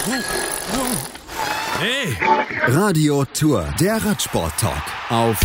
Hey! Radio Tour, der Radsport-Talk auf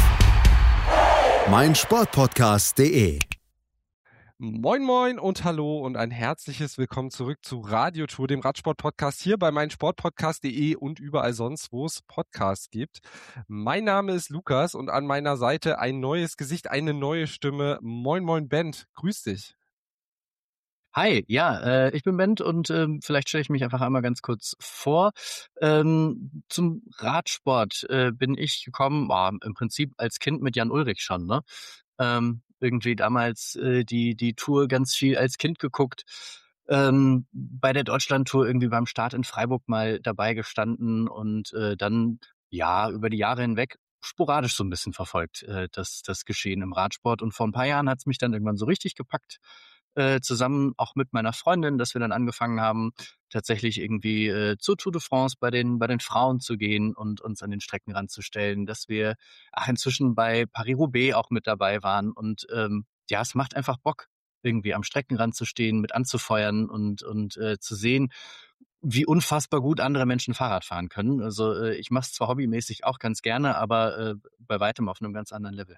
meinsportpodcast.de. Moin moin und hallo und ein herzliches Willkommen zurück zu Radio Tour, dem Radsport-Podcast hier bei meinsportpodcast.de und überall sonst, wo es Podcasts gibt. Mein Name ist Lukas und an meiner Seite ein neues Gesicht, eine neue Stimme. Moin moin Bent, grüß dich. Hi, ja, ich bin Bent und vielleicht stelle ich mich einfach einmal ganz kurz vor. Zum Radsport bin ich gekommen, im Prinzip als Kind mit Jan Ullrich schon, ne? Irgendwie damals die Tour ganz viel als Kind geguckt. Bei der Deutschlandtour irgendwie beim Start in Freiburg mal dabei gestanden und dann ja über die Jahre hinweg sporadisch so ein bisschen verfolgt, das Geschehen im Radsport. Und vor ein paar Jahren hat es mich dann irgendwann so richtig gepackt, zusammen auch mit meiner Freundin, dass wir dann angefangen haben, tatsächlich irgendwie zur Tour de France bei den Frauen zu gehen und uns an den Streckenrand zu stellen, dass wir inzwischen bei Paris-Roubaix auch mit dabei waren. Und ja, es macht einfach Bock, irgendwie am Streckenrand zu stehen, mit anzufeuern und zu sehen, wie unfassbar gut andere Menschen Fahrrad fahren können. Also ich mache es zwar hobbymäßig auch ganz gerne, aber bei weitem auf einem ganz anderen Level.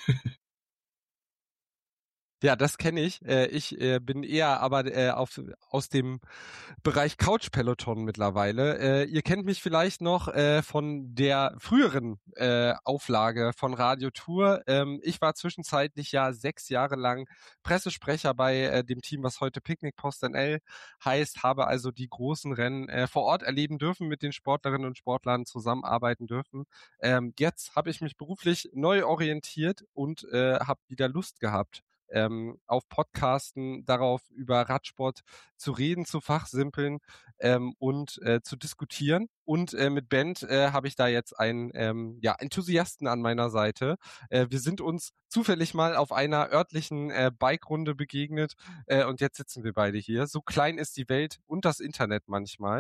Ja, das kenne ich. Ich bin eher aber aus dem Bereich Couch-Peloton mittlerweile. Ihr kennt mich vielleicht noch von der früheren Auflage von Radio Tour. Ich war zwischenzeitlich ja 6 Jahre lang Pressesprecher bei dem Team, was heute Picknick Post NL heißt, habe also die großen Rennen vor Ort erleben dürfen, mit den Sportlerinnen und Sportlern zusammenarbeiten dürfen. Jetzt habe ich mich beruflich neu orientiert und habe wieder Lust gehabt, auf Podcasten, darauf über Radsport zu reden, zu fachsimpeln und zu diskutieren. Und mit Bent habe ich da jetzt einen Enthusiasten an meiner Seite. Wir sind uns zufällig mal auf einer örtlichen Bike-Runde begegnet und jetzt sitzen wir beide hier. So klein ist die Welt und das Internet manchmal.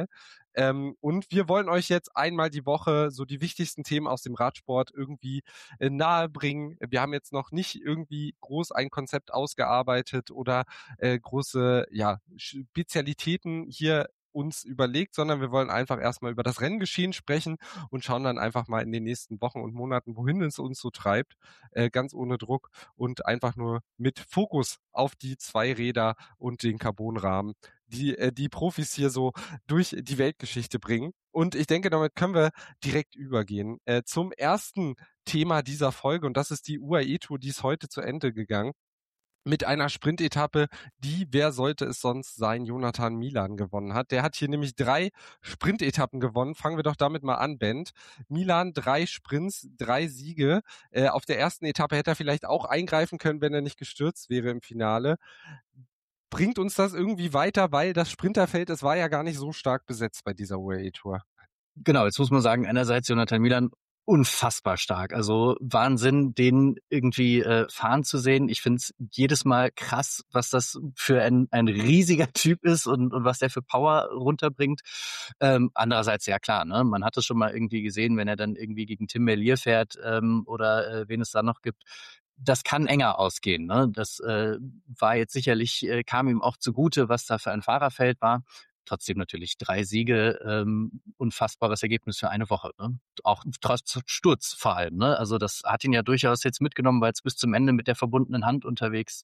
Und wir wollen euch jetzt einmal die Woche so die wichtigsten Themen aus dem Radsport irgendwie nahe bringen. Wir haben jetzt noch nicht irgendwie groß ein Konzept ausgearbeitet oder große Spezialitäten hier uns überlegt, sondern wir wollen einfach erstmal über das Renngeschehen sprechen und schauen dann einfach mal in den nächsten Wochen und Monaten, wohin es uns so treibt, ganz ohne Druck und einfach nur mit Fokus auf die Zweiräder und den Carbonrahmen, die Profis hier so durch die Weltgeschichte bringen. Und ich denke, damit können wir direkt übergehen zum ersten Thema dieser Folge, und das ist die UAE-Tour, die ist heute zu Ende gegangen mit einer Sprintetappe, die, wer sollte es sonst sein, Jonathan Milan gewonnen hat. Der hat hier nämlich 3 Sprintetappen gewonnen. Fangen wir doch damit mal an, Bent. Milan, 3 Sprints, 3 Siege. Auf der ersten Etappe hätte er vielleicht auch eingreifen können, wenn er nicht gestürzt wäre im Finale. Bringt uns das irgendwie weiter, weil das Sprinterfeld, es war ja gar nicht so stark besetzt bei dieser UAE-Tour. Genau, jetzt muss man sagen, einerseits Jonathan Milan unfassbar stark. Also Wahnsinn, den irgendwie fahren zu sehen. Ich finde es jedes Mal krass, was das für ein riesiger Typ ist und was der für Power runterbringt. Andererseits, ja klar, ne, man hat es schon mal irgendwie gesehen, wenn er dann irgendwie gegen Tim Merlier fährt oder wen es da noch gibt. Das kann enger ausgehen. Ne? Das war jetzt sicherlich, kam ihm auch zugute, was da für ein Fahrerfeld war. Trotzdem natürlich 3 Siege, unfassbares Ergebnis für eine Woche. Ne? Auch trotz Sturz vor allem. Ne? Also das hat ihn ja durchaus jetzt mitgenommen, weil es bis zum Ende mit der verbundenen Hand unterwegs.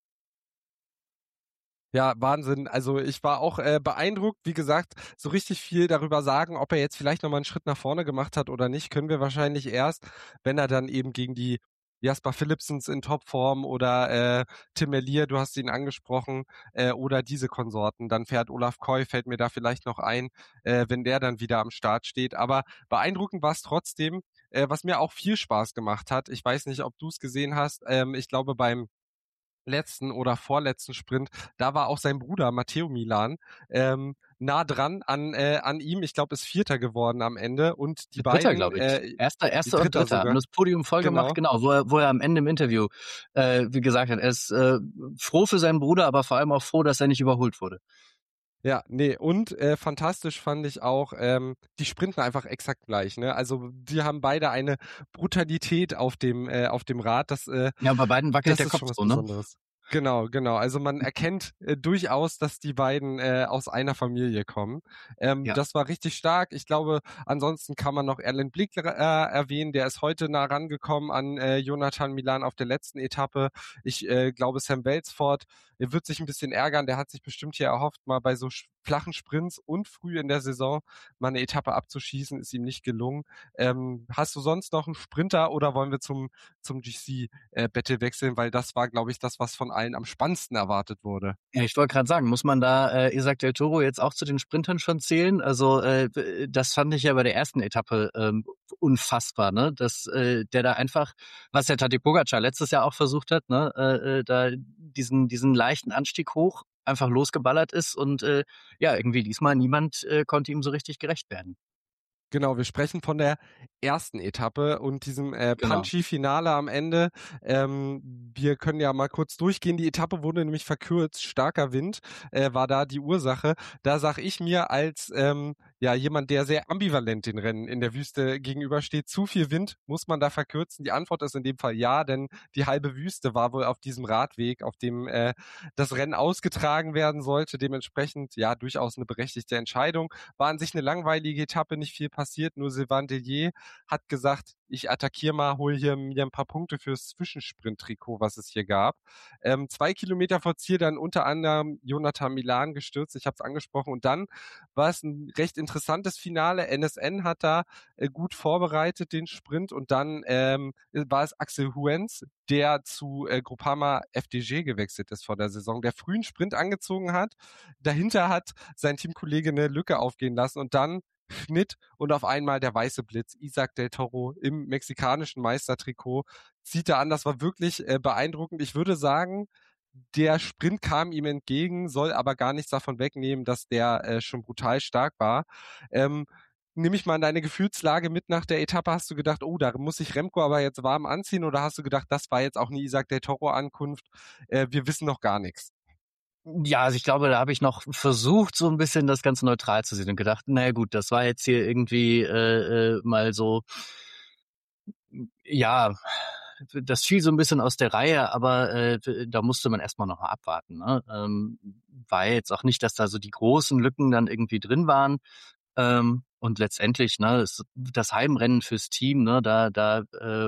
Ja, Wahnsinn. Also ich war auch beeindruckt. Wie gesagt, so richtig viel darüber sagen, ob er jetzt vielleicht nochmal einen Schritt nach vorne gemacht hat oder nicht, können wir wahrscheinlich erst, wenn er dann eben gegen die Jasper Philipsens in Topform oder Tim Merlier, du hast ihn angesprochen, oder diese Konsorten. Dann fährt Olaf Koy, fällt mir da vielleicht noch ein, wenn der dann wieder am Start steht. Aber beeindruckend war es trotzdem, was mir auch viel Spaß gemacht hat. Ich weiß nicht, ob du es gesehen hast. Ich glaube, beim letzten oder vorletzten Sprint, da war auch sein Bruder Matteo Milan nah dran an ihm. Ich glaube, ist Vierter geworden am Ende und die Dritter, beiden, glaube ich. Erster und Dritter sogar. haben das Podium voll gemacht, genau, wo er am Ende im Interview wie gesagt hat, er ist froh für seinen Bruder, aber vor allem auch froh, dass er nicht überholt wurde. Ja, nee, und fantastisch fand ich auch, die sprinten einfach exakt gleich, ne? Also die haben beide eine Brutalität auf dem Rad, das Ja, bei beiden wackelt das der ist Kopf schon was so, ne? Besonderes. Genau, genau. Also man erkennt durchaus, dass die beiden aus einer Familie kommen. Ja. Das war richtig stark. Ich glaube, ansonsten kann man noch Erlen Blick erwähnen. Der ist heute nah rangekommen an Jonathan Milan auf der letzten Etappe. Ich glaube, Sam Welsford wird sich ein bisschen ärgern. Der hat sich bestimmt hier erhofft, mal bei so flachen Sprints und früh in der Saison mal eine Etappe abzuschießen. Ist ihm nicht gelungen. Hast du sonst noch einen Sprinter oder wollen wir zum GC-Battle wechseln? Weil das war, glaube ich, das, was von allen am spannendsten erwartet wurde. Ja, ich wollte gerade sagen, muss man da Isaac del Toro jetzt auch zu den Sprintern schon zählen? Also das fand ich ja bei der ersten Etappe unfassbar, ne? Dass der da einfach, was der Tadej Pogačar letztes Jahr auch versucht hat, ne, da diesen leichten Anstieg hoch einfach losgeballert ist und ja, irgendwie diesmal niemand konnte ihm so richtig gerecht werden. Genau, wir sprechen von der ersten Etappe und diesem Genau. Punchy-Finale am Ende. Wir können ja mal kurz durchgehen. Die Etappe wurde nämlich verkürzt. Starker Wind war da die Ursache. Da sag ich mir als jemand, der sehr ambivalent den Rennen in der Wüste gegenübersteht, zu viel Wind, muss man da verkürzen? Die Antwort ist in dem Fall ja, denn die halbe Wüste war wohl auf diesem Radweg, auf dem das Rennen ausgetragen werden sollte. Dementsprechend ja durchaus eine berechtigte Entscheidung. War an sich eine langweilige Etappe, nicht viel passiert, nur Sylvain Dellier hat gesagt, ich attackiere mal, hol hier mir ein paar Punkte fürs Zwischensprint-Trikot, was es hier gab. 2 Kilometer vor Ziel dann unter anderem Jonathan Milan gestürzt, ich habe es angesprochen, und dann war es ein recht interessantes Finale. NSN hat da gut vorbereitet, den Sprint, und dann war es Axel Huens, der zu Groupama FDG gewechselt ist vor der Saison, der frühen Sprint angezogen hat. Dahinter hat sein Teamkollege eine Lücke aufgehen lassen und dann Schnitt und auf einmal der weiße Blitz. Isaac del Toro im mexikanischen Meistertrikot zieht er an. Das war wirklich beeindruckend. Ich würde sagen, der Sprint kam ihm entgegen, soll aber gar nichts davon wegnehmen, dass der schon brutal stark war. Nimm ich mal in deine Gefühlslage mit nach der Etappe. Hast du gedacht, oh, da muss sich Remco aber jetzt warm anziehen, oder hast du gedacht, das war jetzt auch eine Isaac del Toro-Ankunft? Wir wissen noch gar nichts. Ja, also ich glaube, da habe ich noch versucht, so ein bisschen das Ganze neutral zu sehen und gedacht, naja gut, das war jetzt hier irgendwie mal so, ja, das fiel so ein bisschen aus der Reihe, aber da musste man erstmal noch mal abwarten. Ne? War jetzt auch nicht, dass da so die großen Lücken dann irgendwie drin waren. Und letztendlich, ne, das Heimrennen fürs Team, ne, da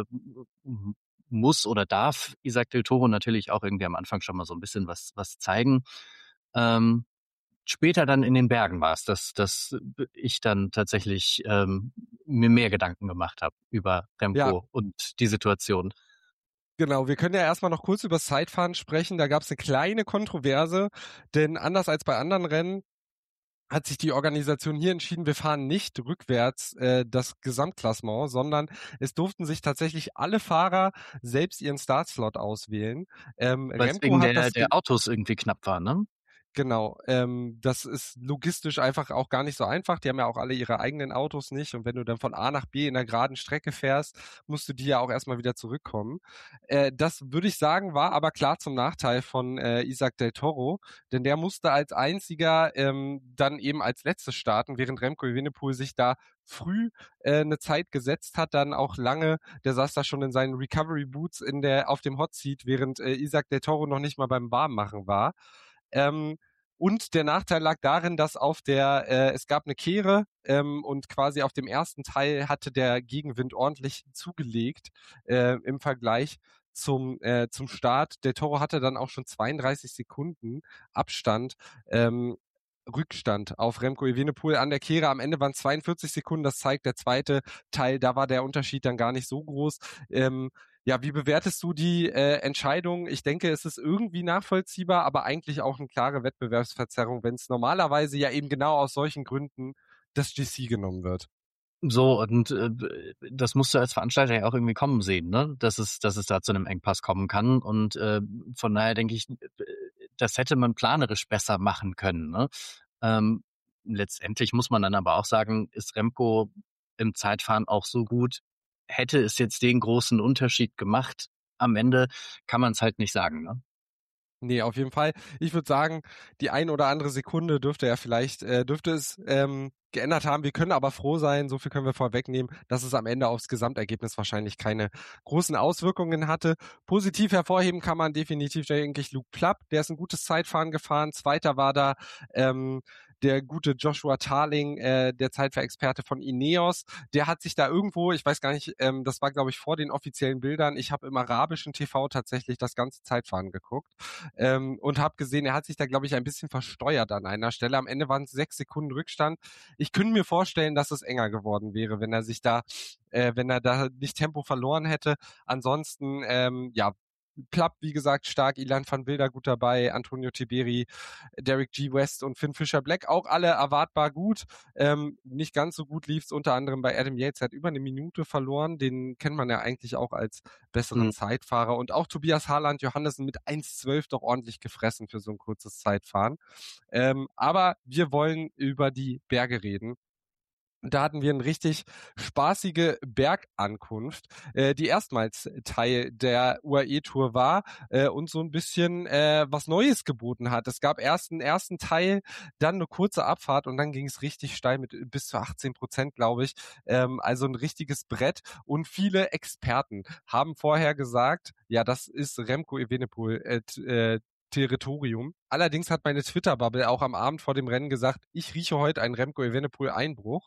muss oder darf Isaac del Toro natürlich auch irgendwie am Anfang schon mal so ein bisschen was zeigen. Ähm, Später dann in den Bergen war es, dass ich dann tatsächlich mir mehr Gedanken gemacht habe über Ja, Remco und die Situation. genau, wir können ja erstmal noch kurz über Zeitfahren sprechen. Da gab es eine kleine Kontroverse, denn anders als bei anderen Rennen hat sich die Organisation hier entschieden, wir fahren nicht rückwärts das Gesamtklassement, sondern es durften sich tatsächlich alle Fahrer selbst ihren Startslot auswählen. Weil es Remco wegen hat das der Autos irgendwie knapp war, ne? Genau, das ist logistisch einfach auch gar nicht so einfach. Die haben ja auch alle ihre eigenen Autos nicht. Und wenn du dann von A nach B in einer geraden Strecke fährst, musst du die ja auch erstmal wieder zurückkommen. Das würde ich sagen, war aber klar zum Nachteil von Isaac del Toro, denn der musste als einziger dann eben als letztes starten, während Remco Evenepoel sich da früh eine Zeit gesetzt hat, dann auch lange, der saß da schon in seinen Recovery Boots auf dem Hot Seat, während Isaac del Toro noch nicht mal beim Warmmachen war. Und der Nachteil lag darin, dass es gab eine Kehre und quasi auf dem ersten Teil hatte der Gegenwind ordentlich zugelegt im Vergleich zum Start. Der Toro hatte dann auch schon 32 Sekunden Abstand, Rückstand auf Remco Evenepoel an der Kehre. Am Ende waren 42 Sekunden. Das zeigt der zweite Teil. Da war der Unterschied dann gar nicht so groß. Ja, wie bewertest du die Entscheidung? Ich denke, es ist irgendwie nachvollziehbar, aber eigentlich auch eine klare Wettbewerbsverzerrung, wenn es normalerweise ja eben genau aus solchen Gründen das GC genommen wird. So, und das musst du als Veranstalter ja auch irgendwie kommen sehen, ne? Dass es da zu einem Engpass kommen kann. Und von daher denke ich, das hätte man planerisch besser machen können, ne? Letztendlich muss man dann aber auch sagen, ist Remco im Zeitfahren auch so gut? Hätte es jetzt den großen Unterschied gemacht? Am Ende kann man es halt nicht sagen, ne? Nee, auf jeden Fall. Ich würde sagen, die ein oder andere Sekunde dürfte es geändert haben. Wir können aber froh sein, so viel können wir vorwegnehmen, dass es am Ende aufs Gesamtergebnis wahrscheinlich keine großen Auswirkungen hatte. Positiv hervorheben kann man definitiv, denke ich, Luke Plapp. Der ist ein gutes Zeitfahren gefahren. Zweiter war da der gute Joshua Tarling, der Zeitfahrexperte von Ineos. Der hat sich da irgendwo, ich weiß gar nicht, das war, glaube ich, vor den offiziellen Bildern. Ich habe im arabischen TV tatsächlich das ganze Zeitfahren geguckt. Und habe gesehen, er hat sich da, glaube ich, ein bisschen versteuert an einer Stelle. Am Ende waren es 6 Sekunden Rückstand. Ich könnte mir vorstellen, dass es enger geworden wäre, wenn er da nicht Tempo verloren hätte. Ansonsten, Plapp, wie gesagt, stark, Ilan van Wilder gut dabei, Antonio Tiberi, Derek G. West und Finn Fischer-Black, auch alle erwartbar gut. Nicht ganz so gut lief es unter anderem bei Adam Yates, hat über eine Minute verloren, den kennt man ja eigentlich auch als besseren Zeitfahrer. Und auch Tobias Harland Johannessen mit 1,12 doch ordentlich gefressen für so ein kurzes Zeitfahren. Aber wir wollen über die Berge reden. Da hatten wir eine richtig spaßige Bergankunft, die erstmals Teil der UAE-Tour war und so ein bisschen was Neues geboten hat. Es gab erst einen ersten Teil, dann eine kurze Abfahrt und dann ging es richtig steil mit bis zu 18%, glaube ich. Also ein richtiges Brett und viele Experten haben vorher gesagt, ja, das ist Remco Evenepoel Territorium. Allerdings hat meine Twitter-Bubble auch am Abend vor dem Rennen gesagt, ich rieche heute einen Remco Evenepoel-Einbruch.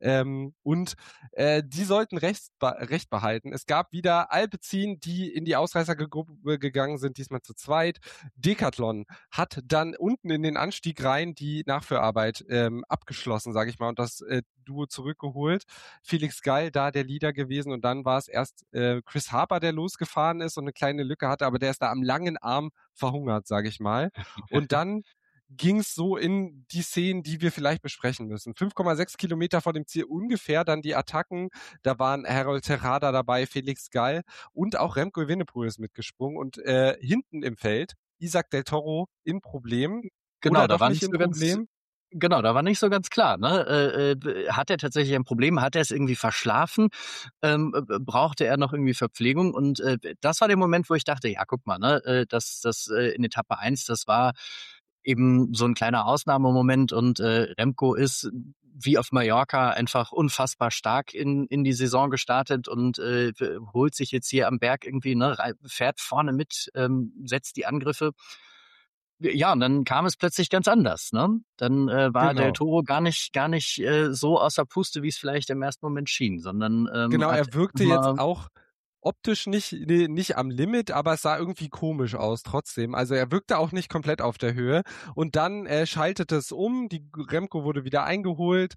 Die sollten recht behalten. Es gab wieder Alpecin, die in die Ausreißergruppe gegangen sind, diesmal zu zweit. Decathlon hat dann unten in den Anstieg rein die Nachführarbeit abgeschlossen, sage ich mal, und das Duo zurückgeholt. Felix Gall da der Leader gewesen und dann war es erst Chris Harper, der losgefahren ist und eine kleine Lücke hatte, aber der ist da am langen Arm verhungert, sage ich mal. Und dann ging es so in die Szenen, die wir vielleicht besprechen müssen. 5,6 Kilometer vor dem Ziel ungefähr, dann die Attacken. Da waren Harold Terrada dabei, Felix Gall und auch Remco Evenepoel ist mitgesprungen. Und hinten im Feld Isaac Del Toro in Problem. Genau, oder da doch war nicht nicht im so ganz, Problem. genau, da war nicht so ganz klar, ne? Hat er tatsächlich ein Problem? Hat er es irgendwie verschlafen? Brauchte er noch irgendwie Verpflegung? Und das war der Moment, wo ich dachte, ja, guck mal, ne, das in Etappe 1, das war eben so ein kleiner Ausnahmemoment und Remco ist wie auf Mallorca einfach unfassbar stark in die Saison gestartet und holt sich jetzt hier am Berg irgendwie, ne, fährt vorne mit, setzt die Angriffe. Ja, und dann kam es plötzlich ganz anders, ne? Dann war Del Genau. Toro gar nicht so außer Puste, wie es vielleicht im ersten Moment schien, sondern Genau, hat er wirkte mal jetzt auch optisch nicht am Limit, aber es sah irgendwie komisch aus trotzdem. Also er wirkte auch nicht komplett auf der Höhe. Und dann schaltete es um, die Remco wurde wieder eingeholt,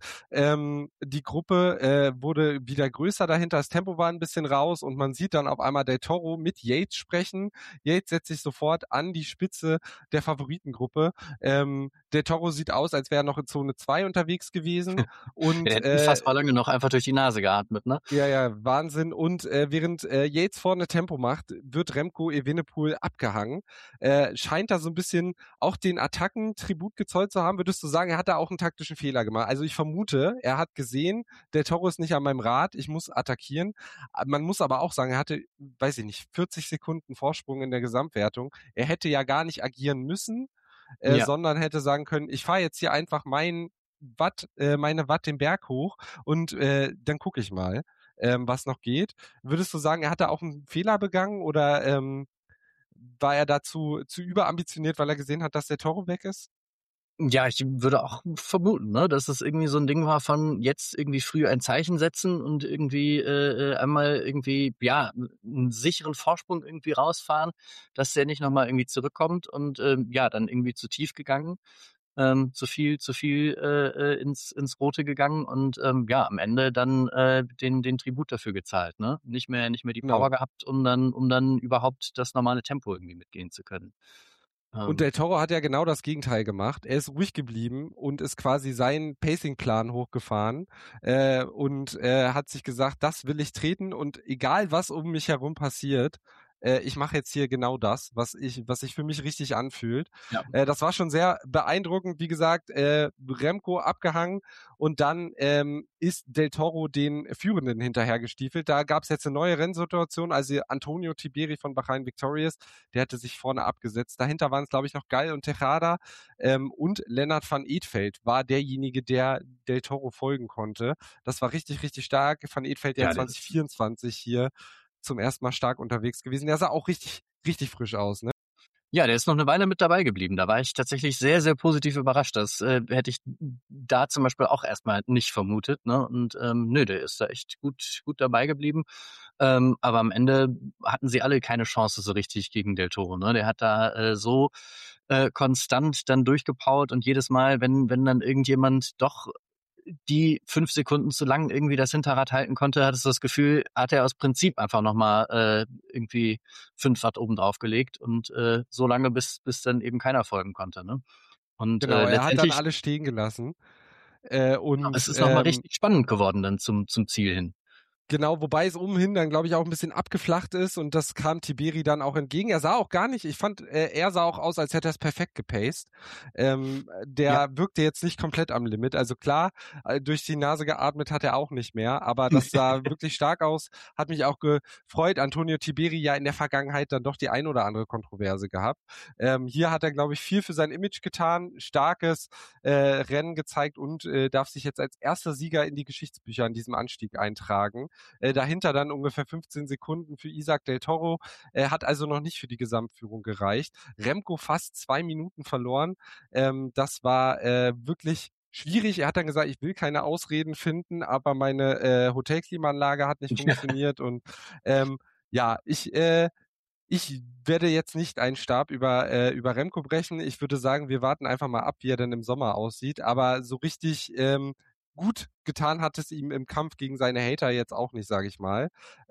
die Gruppe wurde wieder größer dahinter, das Tempo war ein bisschen raus und man sieht dann auf einmal Del Toro mit Yates sprechen. Yates setzt sich sofort an die Spitze der Favoritengruppe. Del Toro sieht aus, als wäre er noch in Zone 2 unterwegs gewesen. Und der hat unfassbar lange noch einfach durch die Nase geatmet, ne? ja, Wahnsinn. Und während Yates vorne Tempo macht, wird Remco Evenepoel abgehangen. Scheint da so ein bisschen auch den Attacken Tribut gezollt zu haben. Würdest du sagen, er hat da auch einen taktischen Fehler gemacht? Also ich vermute, er hat gesehen, der Toro ist nicht an meinem Rad, ich muss attackieren. Man muss aber auch sagen, er hatte, weiß ich nicht, 40 Sekunden Vorsprung in der Gesamtwertung. Er hätte ja gar nicht agieren müssen, Ja. sondern hätte sagen können, ich fahre jetzt hier einfach meine Watt den Berg hoch und dann gucke ich mal, was noch geht. Würdest du sagen, er hat da auch einen Fehler begangen oder war er dazu zu überambitioniert, weil er gesehen hat, dass der Toro weg ist? Ja, ich würde auch vermuten, ne, dass es irgendwie so ein Ding war von jetzt irgendwie früh ein Zeichen setzen und irgendwie einmal irgendwie, ja, einen sicheren Vorsprung irgendwie rausfahren, dass der nicht nochmal irgendwie zurückkommt und ja, dann irgendwie zu tief gegangen, zu viel ins Rote gegangen und ja, am Ende dann den Tribut dafür gezahlt, ne? Nicht mehr die Genau. Power gehabt, um dann überhaupt das normale Tempo irgendwie mitgehen zu können. Und Del Toro hat ja genau das Gegenteil gemacht. Er ist ruhig geblieben und ist quasi seinen Pacing-Plan hochgefahren und hat sich gesagt, das will ich treten und egal was um mich herum passiert, ich mache jetzt hier genau das, was sich für mich richtig anfühlt. Ja. Das war schon sehr beeindruckend, wie gesagt, Remco abgehangen und dann ist Del Toro den Führenden hinterhergestiefelt. Da gab es jetzt eine neue Rennsituation, also Antonio Tiberi von Bahrain Victorious, der hatte sich vorne abgesetzt. Dahinter waren es, glaube ich, noch Geil und Tejada und Lennart van Eetveld war derjenige, der Del Toro folgen konnte. Das war richtig, richtig stark. Van Eetveld ja 2024 hier zum ersten Mal stark unterwegs gewesen. Der sah auch richtig, richtig frisch aus, ne? Ja, der ist noch eine Weile mit dabei geblieben. Da war ich tatsächlich sehr, sehr positiv überrascht. Das hätte ich da zum Beispiel auch erstmal nicht vermutet. Ne? Und nö, der ist da echt gut dabei geblieben. Aber am Ende hatten sie alle keine Chance so richtig gegen Del Toro. Ne? Der hat da so konstant dann durchgepowert und jedes Mal, wenn dann irgendjemand doch die 5 Sekunden zu lang irgendwie das Hinterrad halten konnte, hattest du das Gefühl, hat er aus Prinzip einfach nochmal irgendwie 5 Watt oben drauf gelegt und so lange, bis dann eben keiner folgen konnte. Ne? Und Genau, er hat dann letztendlich alle stehen gelassen. es ist nochmal richtig spannend geworden dann zum Ziel hin. Genau, wobei es umhin dann, glaube ich, auch ein bisschen abgeflacht ist und das kam Tiberi dann auch entgegen. Er sah auch gar nicht, ich fand, er sah auch aus, als hätte er es perfekt gepaced. Der wirkte jetzt nicht komplett am Limit. Also klar, durch die Nase geatmet hat er auch nicht mehr, aber das sah wirklich stark aus. Hat mich auch gefreut. Antonio Tiberi ja in der Vergangenheit dann doch die ein oder andere Kontroverse gehabt. Hier hat er, glaube ich, viel für sein Image getan, starkes Rennen gezeigt und darf sich jetzt als erster Sieger in die Geschichtsbücher an diesem Anstieg eintragen. Dahinter dann ungefähr 15 Sekunden für Isaac Del Toro, hat also noch nicht für die Gesamtführung gereicht. Remco fast 2 Minuten verloren. Das war wirklich schwierig. Er hat dann gesagt, ich will keine Ausreden finden, aber meine Hotelklimaanlage hat nicht funktioniert und ja, ich werde jetzt nicht einen Stab über Remco brechen. Ich würde sagen, wir warten einfach mal ab, wie er dann im Sommer aussieht. Aber so richtig gut getan hat es ihm im Kampf gegen seine Hater jetzt auch nicht, sage ich mal.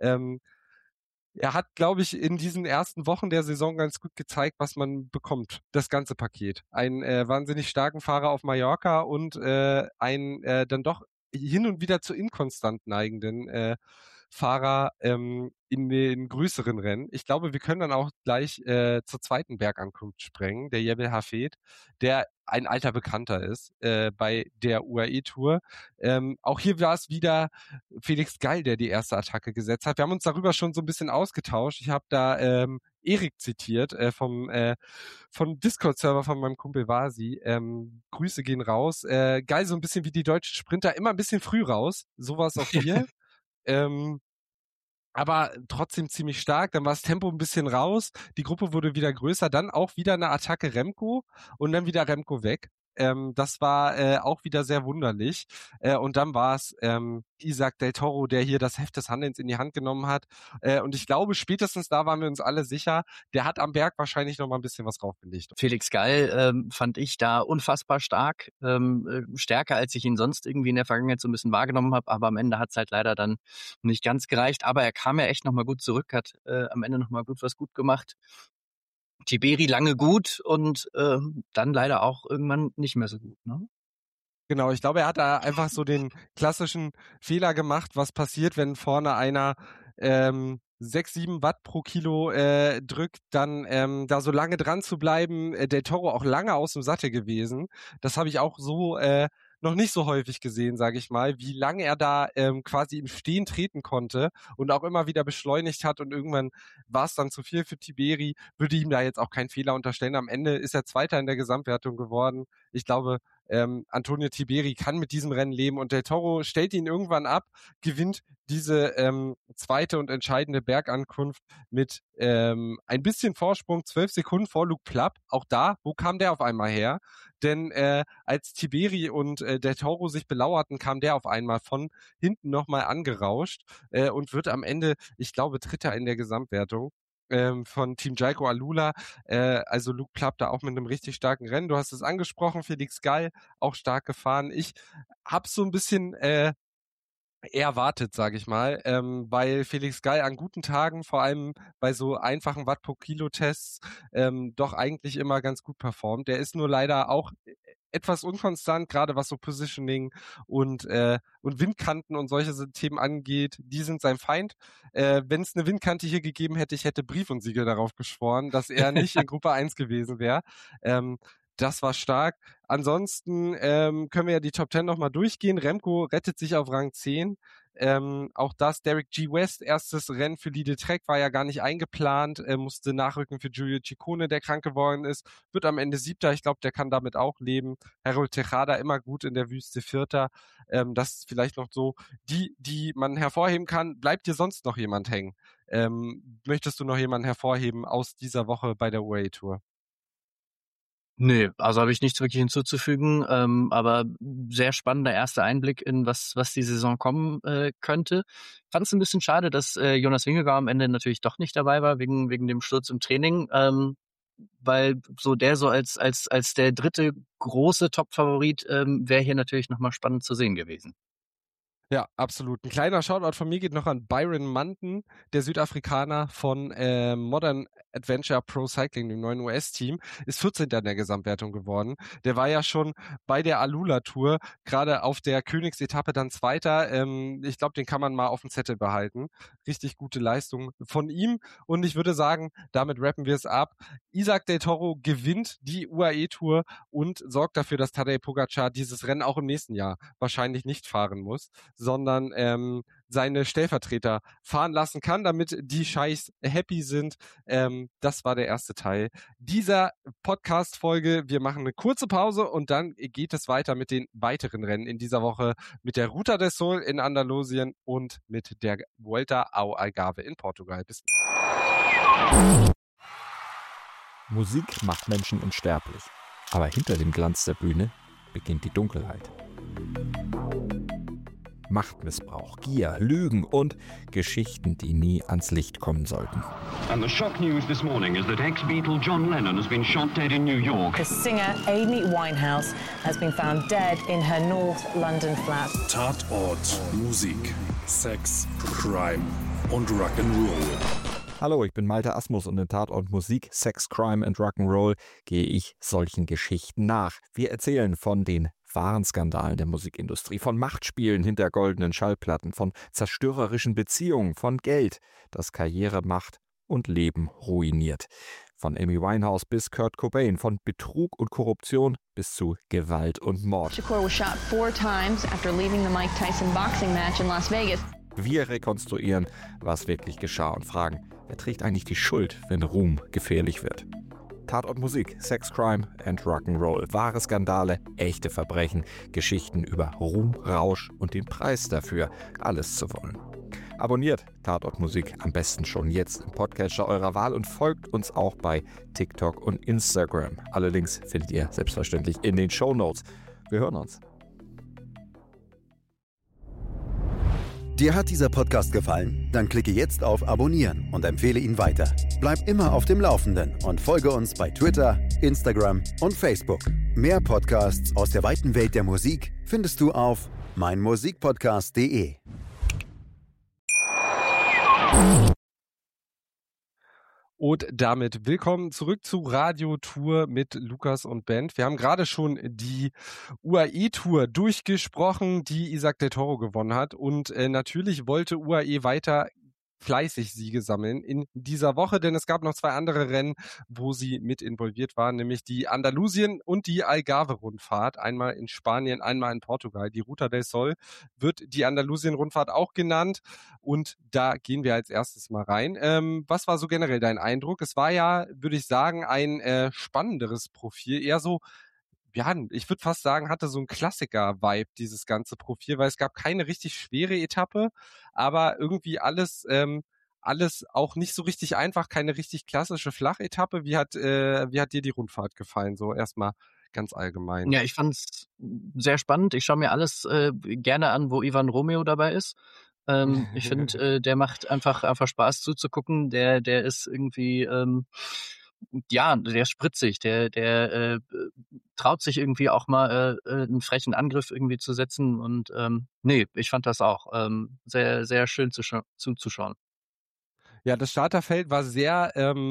Er hat, glaube ich, in diesen ersten Wochen der Saison ganz gut gezeigt, was man bekommt. Das ganze Paket. Einen wahnsinnig starken Fahrer auf Mallorca und einen dann doch hin und wieder zu inkonstant neigenden Fahrer in den größeren Rennen. Ich glaube, wir können dann auch gleich zur zweiten Bergankunft sprengen, der Jebel Hafid, der ein alter Bekannter ist bei der UAE-Tour. Auch hier war es wieder Felix Geil, der die erste Attacke gesetzt hat. Wir haben uns darüber schon so ein bisschen ausgetauscht. Ich habe da Erik zitiert vom Discord-Server von meinem Kumpel Vasi. Grüße gehen raus. Geil, so ein bisschen wie die deutschen Sprinter, immer ein bisschen früh raus. So war es auch hier. Aber trotzdem ziemlich stark. Dann war das Tempo ein bisschen raus. Die Gruppe wurde wieder größer. Dann auch wieder eine Attacke Remco und dann wieder Remco weg. Das war auch wieder sehr wunderlich. Und dann war es Isaac Del Toro, der hier das Heft des Handelns in die Hand genommen hat. Und ich glaube, spätestens da waren wir uns alle sicher, der hat am Berg wahrscheinlich noch mal ein bisschen was draufgelegt. Felix Geil fand ich da unfassbar stark. Stärker, als ich ihn sonst irgendwie in der Vergangenheit so ein bisschen wahrgenommen habe. Aber am Ende hat es halt leider dann nicht ganz gereicht. Aber er kam ja echt nochmal gut zurück, hat am Ende nochmal was gut gemacht. Tiberi lange gut und dann leider auch irgendwann nicht mehr so gut. Ne? Genau, ich glaube, er hat da einfach so den klassischen Fehler gemacht, was passiert, wenn vorne einer 6, 7 Watt pro Kilo drückt, dann da so lange dran zu bleiben. Del Toro auch lange aus dem Sattel gewesen. Das habe ich auch so noch nicht so häufig gesehen, sage ich mal, wie lange er da quasi im Stehen treten konnte und auch immer wieder beschleunigt hat und irgendwann war es dann zu viel für Tiberi, würde ihm da jetzt auch keinen Fehler unterstellen. Am Ende ist er Zweiter in der Gesamtwertung geworden. Ich glaube, Antonio Tiberi kann mit diesem Rennen leben und Del Toro stellt ihn irgendwann ab, gewinnt diese zweite und entscheidende Bergankunft mit ein bisschen Vorsprung, 12 Sekunden vor Luke Plapp. Auch da, wo kam der auf einmal her? Denn als Tiberi und Del Toro sich belauerten, kam der auf einmal von hinten nochmal angerauscht und wird am Ende, ich glaube, Dritter in der Gesamtwertung von Team Jaiko Alula, also Luke Plapp da auch mit einem richtig starken Rennen. Du hast es angesprochen, Felix Geil, auch stark gefahren. Ich habe so ein bisschen erwartet, sage ich mal, weil Felix Geil an guten Tagen, vor allem bei so einfachen Watt pro Kilo Tests, doch eigentlich immer ganz gut performt. Der ist nur leider auch etwas unkonstant, gerade was so Positioning und Windkanten und solche Themen angeht. Die sind sein Feind. Wenn es eine Windkante hier gegeben hätte, ich hätte Brief und Siegel darauf geschworen, dass er nicht in Gruppe 1 gewesen wäre. Das war stark. Ansonsten können wir ja die Top 10 nochmal durchgehen. Remco rettet sich auf Rang 10. Auch das, Derek G. West, erstes Rennen für Lidl Trek, war ja gar nicht eingeplant, musste nachrücken für Giulio Ciccone, der krank geworden ist, wird am Ende 7. Ich glaube, der kann damit auch leben. Harold Tejada immer gut in der Wüste 4. Das ist vielleicht noch so die man hervorheben kann. Bleibt dir sonst noch jemand hängen? Möchtest du noch jemanden hervorheben aus dieser Woche bei der UAE Tour? Nee, also habe ich nichts wirklich hinzuzufügen, aber sehr spannender erster Einblick in was die Saison kommen könnte. Fand es ein bisschen schade, dass Jonas Vingegaard am Ende natürlich doch nicht dabei war, wegen dem Sturz im Training, weil der als der dritte große Top-Favorit wäre hier natürlich nochmal spannend zu sehen gewesen. Ja, absolut. Ein kleiner Shoutout von mir geht noch an Byron Munton, der Südafrikaner von Modern Adventure Pro Cycling, dem neuen US-Team, ist 14. in der Gesamtwertung geworden. Der war ja schon bei der Alula-Tour, gerade auf der Königsetappe dann Zweiter. Ich glaube, den kann man mal auf dem Zettel behalten. Richtig gute Leistung von ihm. Und ich würde sagen, damit rappen wir es ab. Isaac Del Toro gewinnt die UAE-Tour und sorgt dafür, dass Tadej Pogačar dieses Rennen auch im nächsten Jahr wahrscheinlich nicht fahren muss, sondern seine Stellvertreter fahren lassen kann, damit die Scheichs happy sind. Das war der erste Teil dieser Podcast-Folge. Wir machen eine kurze Pause und dann geht es weiter mit den weiteren Rennen in dieser Woche, mit der Ruta del Sol in Andalusien und mit der Vuelta ao Algarve in Portugal. Bis Musik macht Menschen unsterblich. Aber hinter dem Glanz der Bühne beginnt die Dunkelheit. Machtmissbrauch, Gier, Lügen und Geschichten, die nie ans Licht kommen sollten. And the shock news this morning is that ex-Beatle John Lennon has been shot dead in New York. The singer Amy Winehouse has been found dead in her North London flat. Tatort, Musik, Sex, Crime und Rock'n'Roll. Hallo, ich bin Malte Asmus und in Tatort Musik, Sex, Crime and Rock'n'Roll gehe ich solchen Geschichten nach. Wir erzählen von den wahren Skandalen der Musikindustrie, von Machtspielen hinter goldenen Schallplatten, von zerstörerischen Beziehungen, von Geld, das Karriere macht und Leben ruiniert. Von Amy Winehouse bis Kurt Cobain, von Betrug und Korruption bis zu Gewalt und Mord. Shakur was shot 4 times after leaving the Mike Tyson boxing match in Las Vegas. Wir rekonstruieren, was wirklich geschah und fragen, wer trägt eigentlich die Schuld, wenn Ruhm gefährlich wird? Tatort Musik, Sex, Crime and Rock'n'Roll. Wahre Skandale, echte Verbrechen, Geschichten über Ruhm, Rausch und den Preis dafür, alles zu wollen. Abonniert Tatort Musik am besten schon jetzt im Podcatcher eurer Wahl und folgt uns auch bei TikTok und Instagram. Alle Links findet ihr selbstverständlich in den Shownotes. Wir hören uns. Dir hat dieser Podcast gefallen? Dann klicke jetzt auf Abonnieren und empfehle ihn weiter. Bleib immer auf dem Laufenden und folge uns bei Twitter, Instagram und Facebook. Mehr Podcasts aus der weiten Welt der Musik findest du auf meinmusikpodcast.de. Und damit willkommen zurück zu Radio Tour mit Lukas und Bent. Wir haben gerade schon die UAE-Tour durchgesprochen, die Isaac Del Toro gewonnen hat. Und natürlich wollte UAE weiter fleißig Siege sammeln in dieser Woche, denn es gab noch 2 andere Rennen, wo sie mit involviert waren, nämlich die Andalusien und die Algarve-Rundfahrt, einmal in Spanien, einmal in Portugal. Die Ruta del Sol wird die Andalusien-Rundfahrt auch genannt und da gehen wir als erstes mal rein. Was war so generell dein Eindruck? Es war ja, würde ich sagen, ein spannenderes Profil, eher so, ja, ich würde fast sagen, hatte so ein Klassiker-Vibe, dieses ganze Profil, weil es gab keine richtig schwere Etappe, aber irgendwie alles auch nicht so richtig einfach, keine richtig klassische Flachetappe. Wie hat dir die Rundfahrt gefallen, so erstmal ganz allgemein? Ja, ich fand's sehr spannend. Ich schaue mir alles gerne an, wo Ivan Romeo dabei ist. Ich finde, der macht einfach Spaß zuzugucken. Der ist irgendwie der ist spritzig, der traut sich irgendwie auch mal einen frechen Angriff irgendwie zu setzen und ich fand das auch sehr, sehr schön zuzuschauen. Ja, das Starterfeld war sehr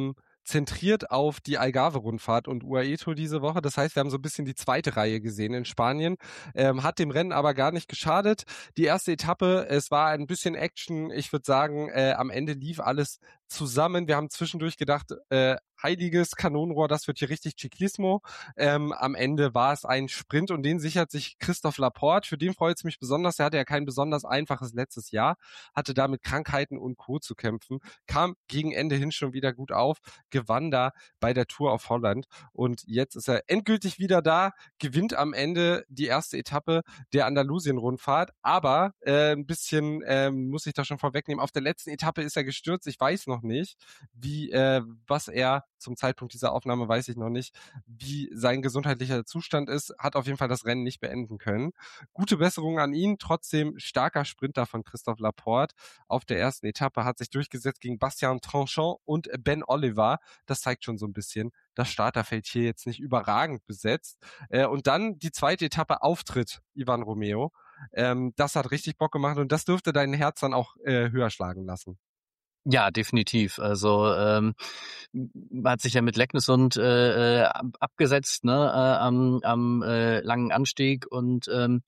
zentriert auf die Algarve-Rundfahrt und UAE Tour diese Woche. Das heißt, wir haben so ein bisschen die zweite Reihe gesehen in Spanien. Hat dem Rennen aber gar nicht geschadet. Die erste Etappe, es war ein bisschen Action. Ich würde sagen, am Ende lief alles zusammen. Wir haben zwischendurch gedacht, heiliges Kanonenrohr, das wird hier richtig Ciclismo. Am Ende war es ein Sprint und den sichert sich Christophe Laporte. Für den freut es mich besonders. Er hatte ja kein besonders einfaches letztes Jahr, hatte da mit Krankheiten und Co. zu kämpfen, kam gegen Ende hin schon wieder gut auf, gewann da bei der Tour of Holland und jetzt ist er endgültig wieder da, gewinnt am Ende die erste Etappe der Andalusien-Rundfahrt, aber ein bisschen muss ich da schon vorwegnehmen, auf der letzten Etappe ist er gestürzt, ich weiß noch nicht, was er zum Zeitpunkt dieser Aufnahme weiß ich noch nicht, wie sein gesundheitlicher Zustand ist, hat auf jeden Fall das Rennen nicht beenden können. Gute Besserung an ihn, trotzdem starker Sprinter von Christophe Laporte. Auf der ersten Etappe hat sich durchgesetzt gegen Bastien Tranchant und Ben Oliver. Das zeigt schon so ein bisschen, das Starterfeld hier jetzt nicht überragend besetzt. Und dann die zweite Etappe Auftritt Ivan Romeo. Das hat richtig Bock gemacht und das dürfte dein Herz dann auch höher schlagen lassen. Ja, definitiv. Also hat sich ja mit Leknessund abgesetzt, ne, am langen Anstieg und dann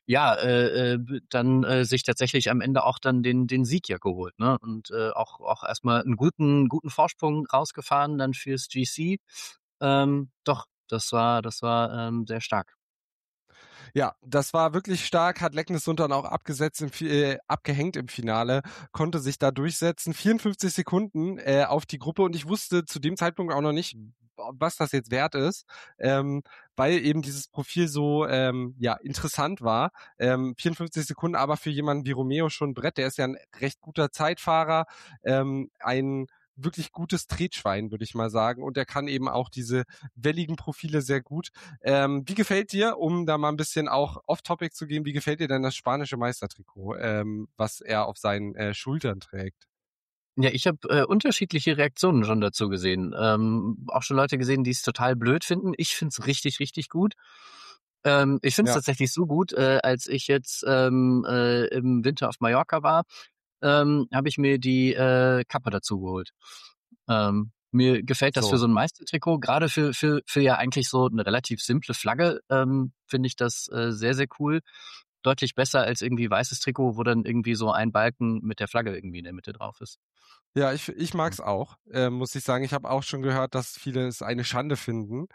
sich tatsächlich am Ende auch dann den Sieg ja geholt, ne, und auch erstmal einen guten Vorsprung rausgefahren dann fürs GC. Doch, das war sehr stark. Ja, das war wirklich stark, hat Leknessund dann auch abgehängt im Finale, konnte sich da durchsetzen. 54 Sekunden auf die Gruppe und ich wusste zu dem Zeitpunkt auch noch nicht, was das jetzt wert ist, weil eben dieses Profil so interessant war. 54 Sekunden, aber für jemanden wie Romeo schon ein Brett, der ist ja ein recht guter Zeitfahrer, ein wirklich gutes Tretschwein, würde ich mal sagen. Und er kann eben auch diese welligen Profile sehr gut. Wie gefällt dir, um da mal ein bisschen auch off-topic zu gehen, wie gefällt dir denn das spanische Meistertrikot, was er auf seinen Schultern trägt? Ja, ich habe unterschiedliche Reaktionen schon dazu gesehen. Auch schon Leute gesehen, die es total blöd finden. Ich finde es richtig, richtig gut. Ich finde es tatsächlich so gut, als ich jetzt im Winter auf Mallorca war, habe ich mir die Kappe dazu geholt. Mir gefällt das für so ein Meistertrikot, gerade für ja eigentlich so eine relativ simple Flagge, finde ich das sehr, sehr cool. Deutlich besser als irgendwie weißes Trikot, wo dann irgendwie so ein Balken mit der Flagge irgendwie in der Mitte drauf ist. Ja, ich mag's auch, muss ich sagen. Ich habe auch schon gehört, dass viele es eine Schande finden.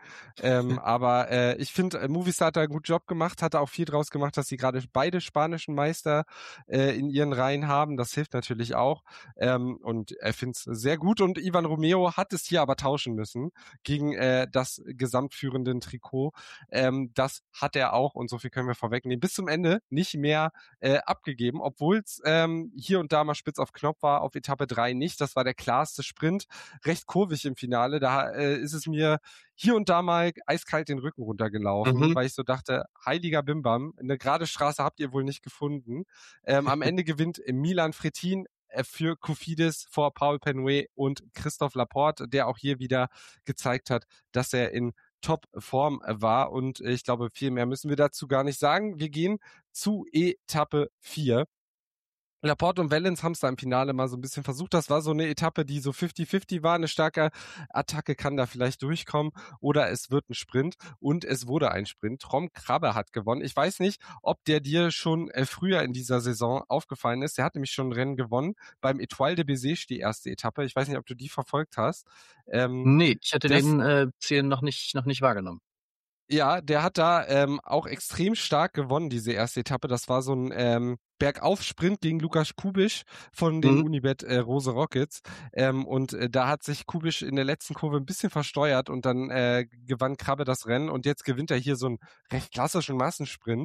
Aber ich finde, Movistar hat da einen guten Job gemacht, hat da auch viel draus gemacht, dass sie gerade beide spanischen Meister in ihren Reihen haben. Das hilft natürlich auch. Und er find's sehr gut. Und Ivan Romeo hat es hier aber tauschen müssen gegen das gesamtführenden Trikot. Das hat er auch, und so viel können wir vorwegnehmen, bis zum Ende nicht mehr abgegeben, obwohl es hier und da mal spitz auf Knopf war, auf Etappe 3 nicht. Das war der klarste Sprint, recht kurvig im Finale. Da ist es mir hier und da mal eiskalt den Rücken runtergelaufen, weil ich so dachte, heiliger Bimbam, eine gerade Straße habt ihr wohl nicht gefunden. Am Ende gewinnt Milan Frettin für Cofidis vor Paul Penouet und Christophe Laporte, der auch hier wieder gezeigt hat, dass er in Top-Form war. Und ich glaube, viel mehr müssen wir dazu gar nicht sagen. Wir gehen zu Etappe 4. Laporte und Wellens haben es da im Finale mal so ein bisschen versucht. Das war so eine Etappe, die so 50-50 war. Eine starke Attacke kann da vielleicht durchkommen oder es wird ein Sprint und es wurde ein Sprint. Tom Krabbe hat gewonnen. Ich weiß nicht, ob der dir schon früher in dieser Saison aufgefallen ist. Der hat nämlich schon ein Rennen gewonnen beim Étoile de Bézèges, die erste Etappe. Ich weiß nicht, ob du die verfolgt hast. Nee, ich hatte den Ziel noch nicht wahrgenommen. Ja, der hat da auch extrem stark gewonnen, diese erste Etappe. Das war so ein Bergaufsprint gegen Lukas Kubisch von den Unibet Rose Rockets. Und da hat sich Kubisch in der letzten Kurve ein bisschen versteuert und dann gewann Krabbe das Rennen. Und jetzt gewinnt er hier so einen recht klassischen Massensprint.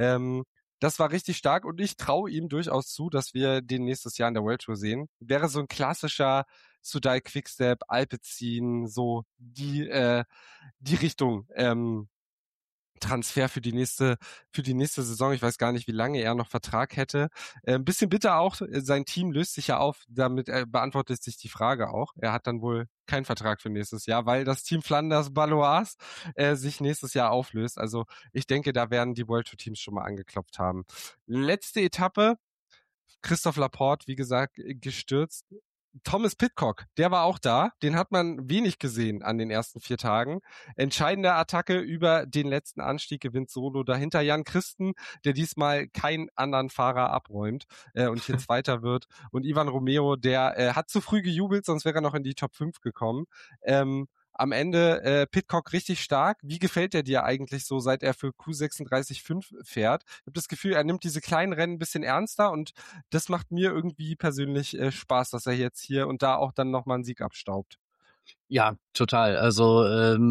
Das war richtig stark und ich traue ihm durchaus zu, dass wir den nächstes Jahr in der World Tour sehen. Wäre so ein klassischer Soudal Quickstep, Alpecin, so die Richtung Transfer für die nächste Saison. Ich weiß gar nicht, wie lange er noch Vertrag hätte. Ein bisschen bitter auch, sein Team löst sich ja auf, damit beantwortet sich die Frage auch. Er hat dann wohl keinen Vertrag für nächstes Jahr, weil das Team Flanders Balois sich nächstes Jahr auflöst. Also ich denke, da werden die World Tour Teams schon mal angeklopft haben. Letzte Etappe, Christophe Laporte, wie gesagt, gestürzt. Thomas Pidcock, der war auch da. Den hat man wenig gesehen an den ersten 4 Tagen. Entscheidende Attacke über den letzten Anstieg, gewinnt solo. Dahinter Jan Christen, der diesmal keinen anderen Fahrer abräumt und hier Zweiter wird. Und Ivan Romeo, der hat zu früh gejubelt, sonst wäre er noch in die Top 5 gekommen. Am Ende Pidcock richtig stark. Wie gefällt er dir eigentlich so, seit er für Q36.5 fährt? Ich habe das Gefühl, er nimmt diese kleinen Rennen ein bisschen ernster und das macht mir irgendwie persönlich Spaß, dass er jetzt hier und da auch dann nochmal einen Sieg abstaubt. Ja, total. Also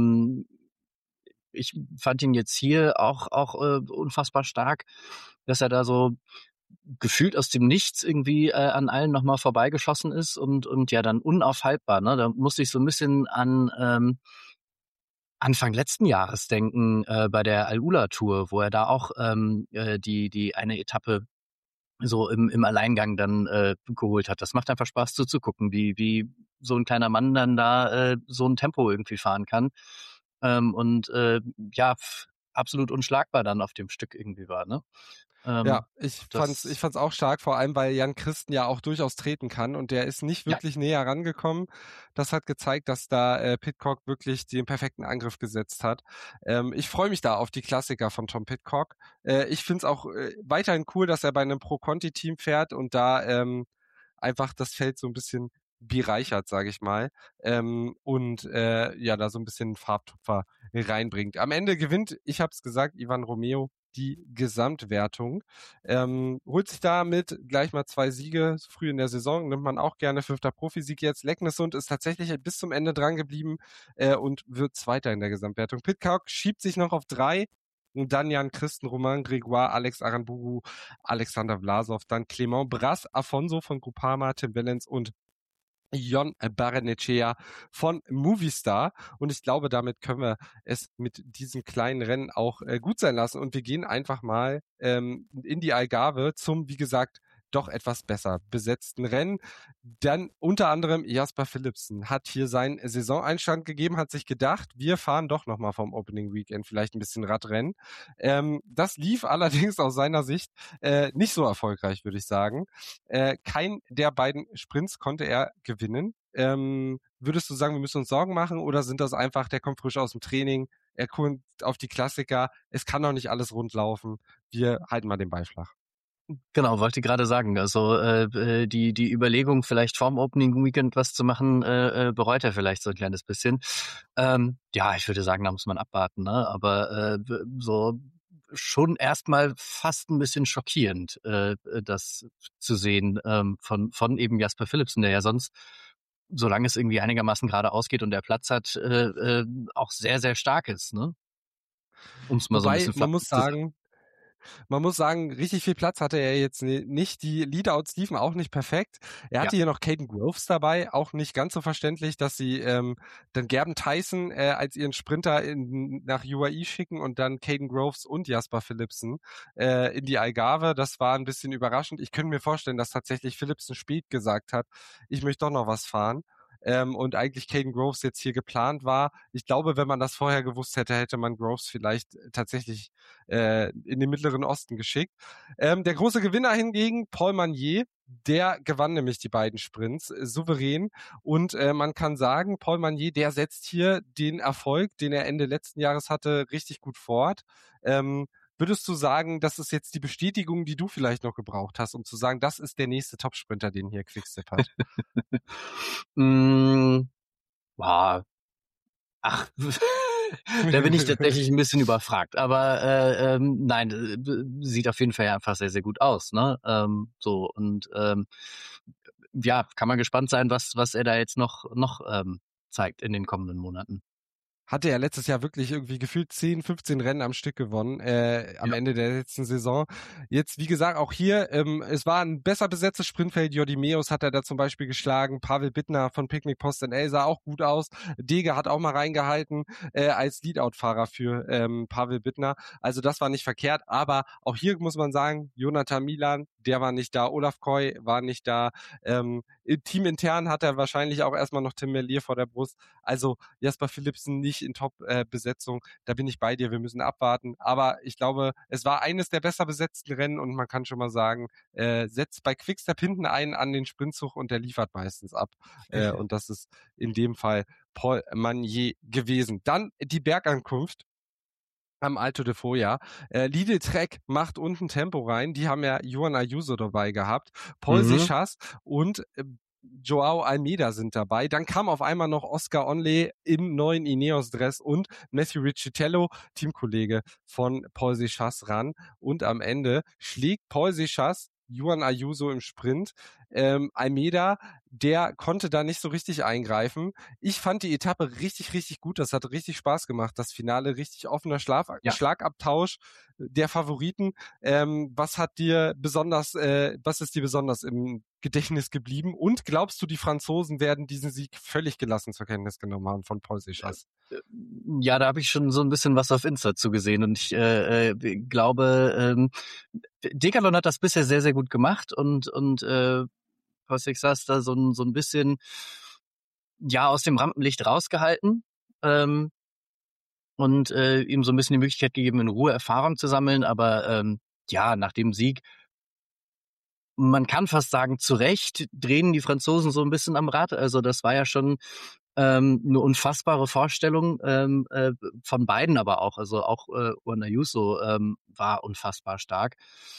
ich fand ihn jetzt hier auch unfassbar stark, dass er da so gefühlt aus dem Nichts irgendwie an allen nochmal vorbeigeschossen ist und ja dann unaufhaltbar. Ne? Da musste ich so ein bisschen an Anfang letzten Jahres denken bei der Al-Ula-Tour, wo er da auch die eine Etappe so im Alleingang dann geholt hat. Das macht einfach Spaß zuzugucken, wie so ein kleiner Mann dann da so ein Tempo irgendwie fahren kann absolut unschlagbar dann auf dem Stück irgendwie war. Ne? Ja, ich fand's auch stark, vor allem, weil Jan Christen ja auch durchaus treten kann und der ist nicht wirklich näher rangekommen. Das hat gezeigt, dass da Pidcock wirklich den perfekten Angriff gesetzt hat. Ich freue mich da auf die Klassiker von Tom Pidcock. Ich find's auch weiterhin cool, dass er bei einem Pro-Conti-Team fährt und da einfach das Feld so ein bisschen bereichert, sage ich mal, da so ein bisschen Farbtupfer reinbringt. Am Ende gewinnt, ich habe es gesagt, Ivan Romeo die Gesamtwertung. Holt sich damit gleich mal 2 Siege früh in der Saison, nimmt man auch gerne 5. Profisieg jetzt. Leknessund ist tatsächlich bis zum Ende dran geblieben und wird Zweiter in der Gesamtwertung. Pidcock schiebt sich noch auf 3 und dann Jan Christen, Romain Grégoire, Alex Aranburu, Alexander Vlasov, dann Clément Bras Afonso von Groupama, Tim Wellens und Jon Barrenechea von Movistar. Und ich glaube, damit können wir es mit diesem kleinen Rennen auch gut sein lassen. Und wir gehen einfach mal in die Algarve zum, wie gesagt, doch etwas besser besetzten Rennen. Dann unter anderem Jasper Philipsen hat hier seinen Saisoneinstand gegeben, hat sich gedacht, wir fahren doch nochmal vom Opening Weekend vielleicht ein bisschen Radrennen. Das lief allerdings aus seiner Sicht nicht so erfolgreich, würde ich sagen. Kein der beiden Sprints konnte er gewinnen. Würdest du sagen, wir müssen uns Sorgen machen oder sind das einfach, der kommt frisch aus dem Training, er kommt auf die Klassiker, es kann doch nicht alles rund laufen, wir halten mal den Ball flach. Genau, wollte gerade sagen, also die Überlegung, vielleicht vorm Opening Weekend was zu machen, bereut er vielleicht so ein kleines bisschen. Ich würde sagen, da muss man abwarten, ne? Aber so schon erstmal fast ein bisschen schockierend, das zu sehen von eben Jasper Philipsen, der ja sonst, solange es irgendwie einigermaßen gerade ausgeht und der Platz hat, auch sehr, sehr stark ist, ne? Um's mal so ein bisschen flapsig zu sagen. Man muss sagen, richtig viel Platz hatte er jetzt nicht. Die Leadouts liefen auch nicht perfekt. Er hatte hier noch Caden Groves dabei, auch nicht ganz so verständlich, dass sie dann Gerben Tyson als ihren Sprinter nach UAE schicken und dann Caden Groves und Jasper Philipsen in die Algarve. Das war ein bisschen überraschend. Ich könnte mir vorstellen, dass tatsächlich Philipsen spät gesagt hat, ich möchte doch noch was fahren. Und eigentlich Caden Groves jetzt hier geplant war. Ich glaube, wenn man das vorher gewusst hätte, hätte man Groves vielleicht tatsächlich in den Mittleren Osten geschickt. Der große Gewinner hingegen, Paul Magnier, der gewann nämlich die beiden Sprints souverän und man kann sagen, Paul Magnier, der setzt hier den Erfolg, den er Ende letzten Jahres hatte, richtig gut fort. Würdest du sagen, das ist jetzt die Bestätigung, die du vielleicht noch gebraucht hast, um zu sagen, das ist der nächste Topsprinter, den hier Quickstep hat? Da bin ich tatsächlich ein bisschen überfragt. Aber nein, sieht auf jeden Fall einfach sehr, sehr gut aus. Ne? Kann man gespannt sein, was er da jetzt noch zeigt in den kommenden Monaten. Hatte er letztes Jahr wirklich irgendwie gefühlt 10, 15 Rennen am Stück gewonnen, am Ende der letzten Saison. Jetzt, wie gesagt, auch hier, es war ein besser besetztes Sprintfeld. Jordi Meus hat er da zum Beispiel geschlagen. Pavel Bittner von Picnic Post NL sah auch gut aus. Dege hat auch mal reingehalten als Leadout-Fahrer für Pavel Bittner. Also das war nicht verkehrt, aber auch hier muss man sagen, Jonathan Milan, der war nicht da, Olaf Koy war nicht da, teamintern hat er wahrscheinlich auch erstmal noch Tim Merlier vor der Brust, also Jasper Philipsen nicht in Top-Besetzung, da bin ich bei dir, wir müssen abwarten, aber ich glaube, es war eines der besser besetzten Rennen und man kann schon mal sagen, setzt bei Quickstep hinten einen an den Sprintzug und der liefert meistens ab und das ist in dem Fall Paul Magnier gewesen. Dann die Bergankunft am Alto de Foja. Lidl Trek macht unten Tempo rein. Die haben ja Juan Ayuso dabei gehabt. Paul Seixas und Joao Almeida sind dabei. Dann kam auf einmal noch Oscar Onley im neuen Ineos-Dress und Matthew Riccitello, Teamkollege von Paul Seixas, ran. Und am Ende schlägt Paul Seixas Juan Ayuso im Sprint. Almeida, der konnte da nicht so richtig eingreifen. Ich fand die Etappe richtig, richtig gut. Das hat richtig Spaß gemacht. Das Finale richtig offener Schlagabtausch der Favoriten. Was ist dir besonders im Gedächtnis geblieben? Und glaubst du, die Franzosen werden diesen Sieg völlig gelassen zur Kenntnis genommen haben von Paul Seixas? Ja, da habe ich schon so ein bisschen was auf Insta zugesehen und ich glaube, Decathlon hat das bisher sehr, sehr gut gemacht und Paul Seixas da so ein bisschen aus dem Rampenlicht rausgehalten und ihm so ein bisschen die Möglichkeit gegeben, in Ruhe Erfahrung zu sammeln, aber nach dem Sieg, man kann fast sagen, zu Recht drehen die Franzosen so ein bisschen am Rad, also das war ja schon eine unfassbare Vorstellung von beiden aber auch, also auch Juan Ayuso war unfassbar stark,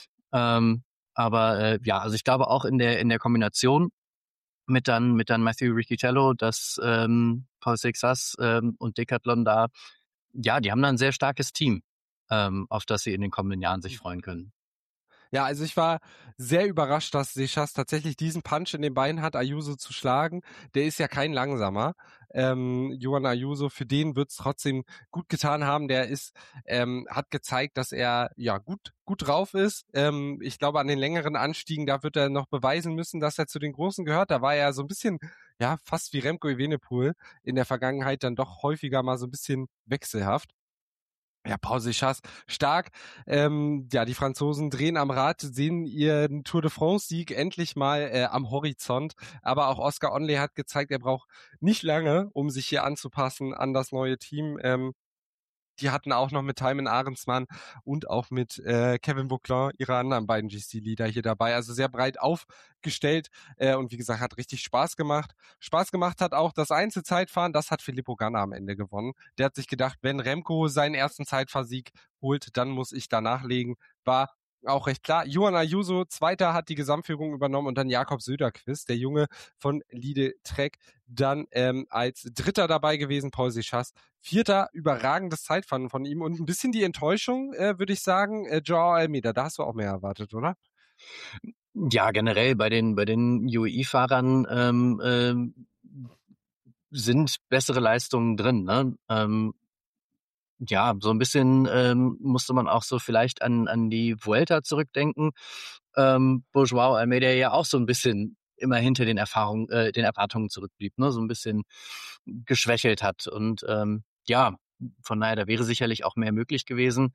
aber also ich glaube auch in der Kombination mit dann Matthew Riccitello, dass Paul Seixas und Decathlon da, die haben da ein sehr starkes Team, auf das sie in den kommenden Jahren sich freuen können. Ja, also ich war sehr überrascht, dass Seixas tatsächlich diesen Punch in den Beinen hat, Ayuso zu schlagen. Der ist ja kein Langsamer. Juan Ayuso, für den wird's trotzdem gut getan haben. Der hat gezeigt, dass er gut drauf ist. Ich glaube, an den längeren Anstiegen, da wird er noch beweisen müssen, dass er zu den Großen gehört. Da war er so ein bisschen, fast wie Remco Evenepoel in der Vergangenheit dann doch häufiger mal so ein bisschen wechselhaft. Ja, Paul Seixas stark. Die Franzosen drehen am Rad, sehen ihren Tour de France-Sieg endlich mal am Horizont. Aber auch Oscar Onley hat gezeigt, er braucht nicht lange, um sich hier anzupassen an das neue Team. Die hatten auch noch mit Thymen Ahrensmann und auch mit Kevin Vauquelin ihre anderen beiden GC-Leader hier dabei. Also sehr breit aufgestellt und wie gesagt, hat richtig Spaß gemacht. Spaß gemacht hat auch das Einzelzeitfahren, das hat Filippo Ganna am Ende gewonnen. Der hat sich gedacht, wenn Remco seinen ersten Zeitfahrsieg holt, dann muss ich da nachlegen. War auch recht klar. Juan Ayuso, Zweiter, hat die Gesamtführung übernommen und dann Jakob Söderqvist, der Junge von Lidl Trek, dann als Dritter dabei gewesen, Paul Seixas. Vierter, überragendes Zeitfahren von ihm und ein bisschen die Enttäuschung, würde ich sagen, Joao Almeida, da hast du auch mehr erwartet, oder? Ja, generell bei den UAE-Fahrern sind bessere Leistungen drin, ne? So ein bisschen musste man auch so vielleicht an die Vuelta zurückdenken, wo Joao Almeida ja auch so ein bisschen immer hinter den Erwartungen zurückblieb, ne, so ein bisschen geschwächelt hat und von daher, da wäre sicherlich auch mehr möglich gewesen,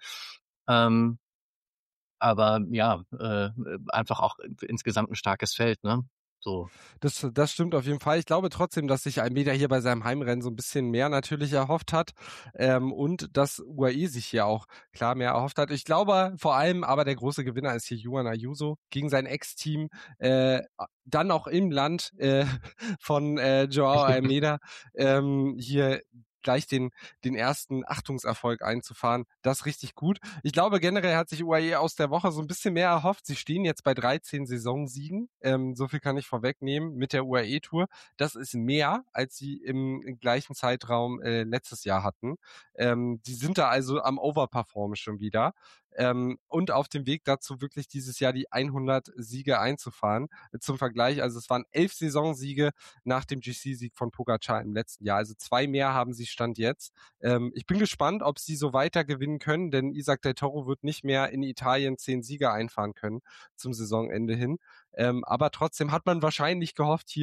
aber einfach auch insgesamt ein starkes Feld, ne? So. Das stimmt auf jeden Fall. Ich glaube trotzdem, dass sich Almeida hier bei seinem Heimrennen so ein bisschen mehr natürlich erhofft hat und dass UAE sich hier auch klar mehr erhofft hat. Ich glaube vor allem aber der große Gewinner ist hier Juan Ayuso gegen sein Ex-Team, dann auch im Land von Joao Almeida hier gleich den ersten Achtungserfolg einzufahren. Das ist richtig gut. Ich glaube, generell hat sich UAE aus der Woche so ein bisschen mehr erhofft. Sie stehen jetzt bei 13 Saisonsiegen. So viel kann ich vorwegnehmen mit der UAE-Tour. Das ist mehr, als sie im gleichen Zeitraum letztes Jahr hatten. Die sind da also am Overperformen schon wieder. Und auf dem Weg dazu wirklich dieses Jahr die 100 Siege einzufahren. Zum Vergleich, also es waren 11 Saisonsiege nach dem GC-Sieg von Pogacar im letzten Jahr. Also 2 mehr haben sie Stand jetzt. Ich bin gespannt, ob sie so weiter gewinnen können, denn Isaac Del Toro wird nicht mehr in Italien 10 Siege einfahren können zum Saisonende hin. Aber trotzdem hat man wahrscheinlich gehofft, hier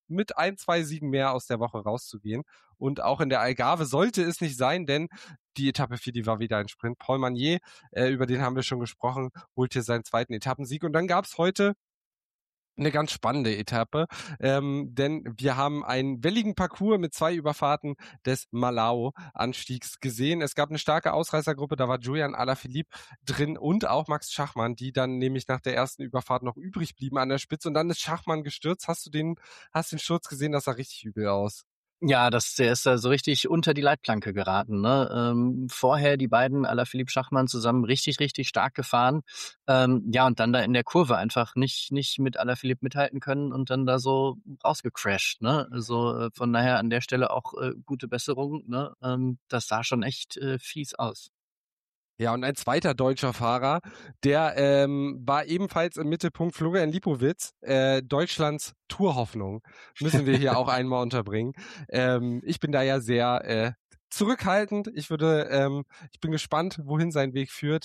mit 1-2 Siegen mehr aus der Woche rauszugehen. Und auch in der Algarve sollte es nicht sein, denn die Etappe 4, die war wieder ein Sprint. Paul Magnier, über den haben wir schon gesprochen, holt hier seinen zweiten Etappensieg. Und dann gab es heute eine ganz spannende Etappe, denn wir haben einen welligen Parcours mit 2 Überfahrten des Malau-Anstiegs gesehen. Es gab eine starke Ausreißergruppe, da war Julian Alaphilippe drin und auch Max Schachmann, die dann nämlich nach der ersten Überfahrt noch übrig blieben an der Spitze und dann ist Schachmann gestürzt. Hast den Sturz gesehen? Das sah richtig übel aus. Ja, der ist da so richtig unter die Leitplanke geraten, ne? Vorher die beiden, Alaphilippe Schachmann, zusammen richtig, richtig stark gefahren. Ja, und dann da in der Kurve einfach nicht mit Alaphilippe mithalten können und dann da so rausgecrashed, ne? Also von daher an der Stelle auch gute Besserung, ne? Das sah schon echt fies aus. Ja, und ein zweiter deutscher Fahrer, der war ebenfalls im Mittelpunkt, Florian Lipowitz, Deutschlands Tourhoffnung, müssen wir hier auch einmal unterbringen. Ich bin da ja sehr zurückhaltend. Ich bin gespannt, wohin sein Weg führt.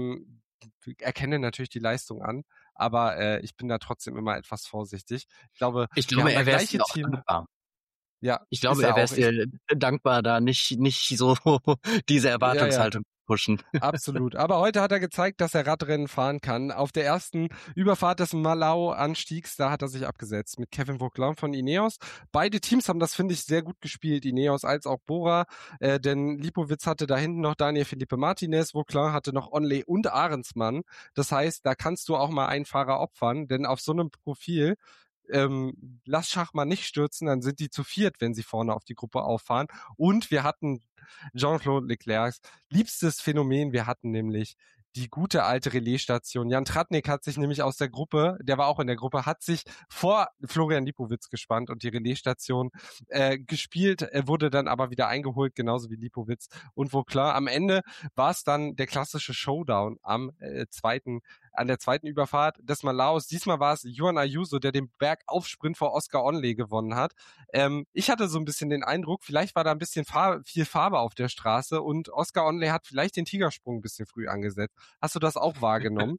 Erkenne natürlich die Leistung an, aber ich bin da trotzdem immer etwas vorsichtig. Ich glaube er wäre es dir auch dankbar. Ja, ich glaube, er wäre es dir dankbar, da nicht so diese Erwartungshaltung pushen. Absolut. Aber heute hat er gezeigt, dass er Radrennen fahren kann. Auf der ersten Überfahrt des Malau-Anstiegs, da hat er sich abgesetzt mit Kevin Vauquelin von Ineos. Beide Teams haben das, finde ich, sehr gut gespielt, Ineos als auch Bora, denn Lipowitz hatte da hinten noch Daniel Felipe Martinez, Vauquelin hatte noch Onley und Arendsmann. Das heißt, da kannst du auch mal einen Fahrer opfern, denn auf so einem Profil lass Schachmann nicht stürzen, dann sind die zu viert, wenn sie vorne auf die Gruppe auffahren. Und wir hatten Jean-Claude Leclercs liebstes Phänomen, wir hatten nämlich die gute alte Relaisstation. Jan Tratnik hat sich nämlich aus der Gruppe, der war auch in der Gruppe, hat sich vor Florian Lipowitz gespannt und die Relaisstation gespielt, wurde dann aber wieder eingeholt, genauso wie Lipowitz und Vauquelin. Am Ende war es dann der klassische Showdown an der zweiten Überfahrt des Malaus. Diesmal war es Juan Ayuso, der den Bergaufsprint vor Oscar Onley gewonnen hat. Ich hatte so ein bisschen den Eindruck, vielleicht war da ein bisschen viel Farbe auf der Straße und Oscar Onley hat vielleicht den Tigersprung ein bisschen früh angesetzt. Hast du das auch wahrgenommen?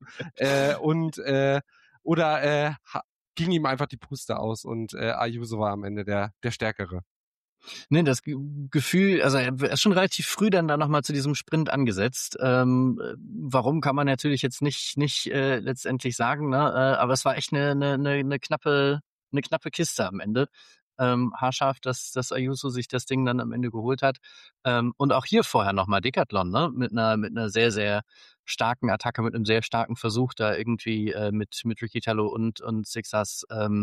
Oder ging ihm einfach die Puste aus und Ayuso war am Ende der Stärkere? Ne, das Gefühl, also er ist schon relativ früh dann da nochmal zu diesem Sprint angesetzt. Warum kann man natürlich jetzt nicht letztendlich sagen, ne? Aber es war echt eine knappe Kiste am Ende. Haarscharf, dass Ayuso sich das Ding dann am Ende geholt hat. Und auch hier vorher nochmal Decathlon, ne? Mit einer sehr, sehr starken Attacke, mit einem sehr starken Versuch, da irgendwie mit Ricky Tello und Sixas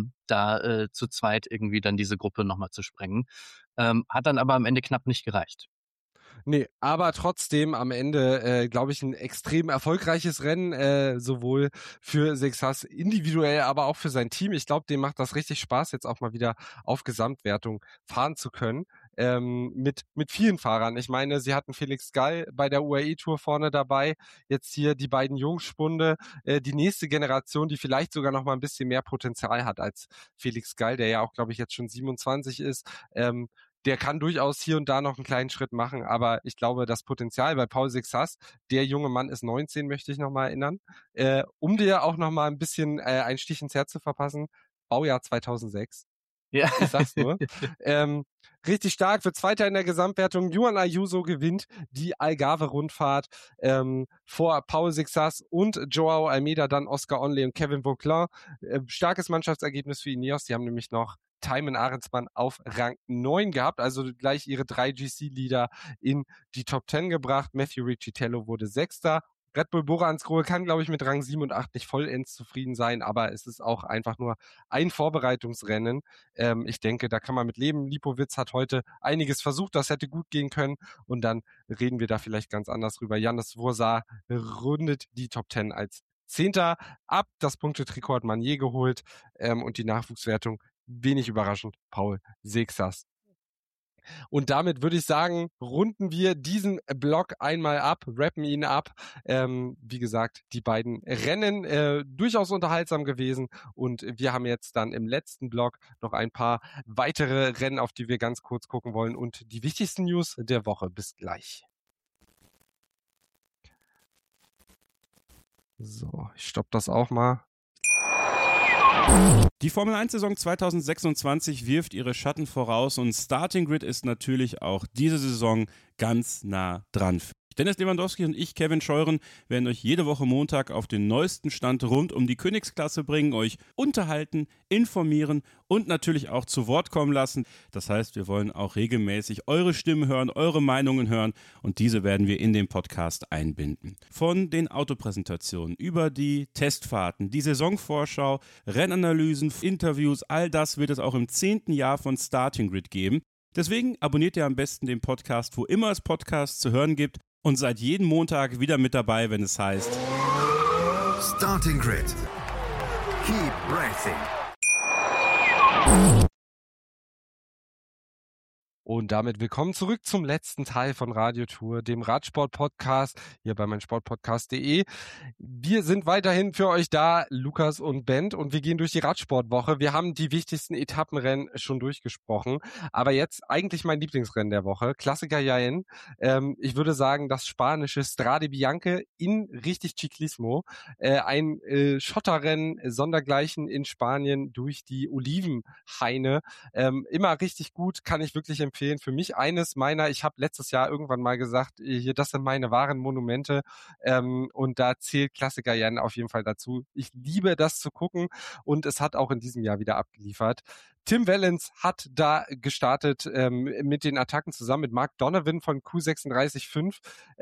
zu zweit irgendwie dann diese Gruppe nochmal zu sprengen. Hat dann aber am Ende knapp nicht gereicht. Nee, aber trotzdem am Ende, glaube ich, ein extrem erfolgreiches Rennen, sowohl für Sixas individuell, aber auch für sein Team. Ich glaube, dem macht das richtig Spaß, jetzt auch mal wieder auf Gesamtwertung fahren zu können. Mit vielen Fahrern. Ich meine, sie hatten Felix Gall bei der UAE-Tour vorne dabei. Jetzt hier die beiden Jungspunde, die nächste Generation, die vielleicht sogar noch mal ein bisschen mehr Potenzial hat als Felix Gall, der ja auch, glaube ich, jetzt schon 27 ist. Der kann durchaus hier und da noch einen kleinen Schritt machen, aber ich glaube, das Potenzial bei Paul Sixas, der junge Mann ist 19, möchte ich nochmal erinnern, um dir auch nochmal ein bisschen einen Stich ins Herz zu verpassen, Baujahr 2006. Ja. Ich sag's nur. Richtig stark, wird Zweiter in der Gesamtwertung. Juan Ayuso gewinnt die Algarve-Rundfahrt vor Paul Sixas und Joao Almeida, dann Oscar Onley und Kevin Vauquelin. Starkes Mannschaftsergebnis für Ineos, die haben nämlich noch Thymen Arendsmann auf Rang 9 gehabt, also gleich ihre 3 GC-Leader in die Top 10 gebracht. Matthew Riccitello wurde Sechster. Red Bull Bora Hansgrohe kann, glaube ich, mit Rang 7 und 8 nicht vollends zufrieden sein, aber es ist auch einfach nur ein Vorbereitungsrennen. Ich denke, da kann man mit leben. Lipowitz hat heute einiges versucht, das hätte gut gehen können und dann reden wir da vielleicht ganz anders drüber. Jannis Vorsar rundet die Top 10 als 10. ab. Das Punktetrikot hat Magnier geholt und die Nachwuchswertung, wenig überraschend, Paul Sixas. Und damit würde ich sagen, runden wir diesen Block einmal ab, rappen ihn ab. Wie gesagt, die beiden Rennen durchaus unterhaltsam gewesen und wir haben jetzt dann im letzten Block noch ein paar weitere Rennen, auf die wir ganz kurz gucken wollen und die wichtigsten News der Woche. Bis gleich. So, ich stoppe das auch mal. Die Formel-1-Saison 2026 wirft ihre Schatten voraus und Starting Grid ist natürlich auch diese Saison ganz nah dran. Dennis Lewandowski und ich, Kevin Scheuren, werden euch jede Woche Montag auf den neuesten Stand rund um die Königsklasse bringen, euch unterhalten, informieren und natürlich auch zu Wort kommen lassen. Das heißt, wir wollen auch regelmäßig eure Stimmen hören, eure Meinungen hören und diese werden wir in den Podcast einbinden. Von den Autopräsentationen über die Testfahrten, die Saisonvorschau, Rennanalysen, Interviews, all das wird es auch im 10. Jahr von Starting Grid geben. Deswegen abonniert ihr am besten den Podcast, wo immer es Podcasts zu hören gibt. Und seid jeden Montag wieder mit dabei, wenn es heißt Starting Grid. Keep racing. Und damit willkommen zurück zum letzten Teil von Radiotour, dem Radsport-Podcast, hier bei meinsportpodcast.de. Wir sind weiterhin für euch da, Lukas und Bent, und wir gehen durch die Radsportwoche. Wir haben die wichtigsten Etappenrennen schon durchgesprochen, aber jetzt eigentlich mein Lieblingsrennen der Woche, Klassiker Jaén. Ich würde sagen, das spanische Strade Bianche in richtig Ciclismo. Ein Schotterrennen sondergleichen in Spanien durch die Olivenhaine. Immer richtig gut, kann ich wirklich empfehlen. Für mich eines meiner, ich habe letztes Jahr irgendwann mal gesagt, hier, das sind meine wahren Monumente und da zählt Klassiker Jaén auf jeden Fall dazu. Ich liebe das zu gucken und es hat auch in diesem Jahr wieder abgeliefert. Tim Wellens hat da gestartet mit den Attacken zusammen mit Mark Donovan von Q36.5,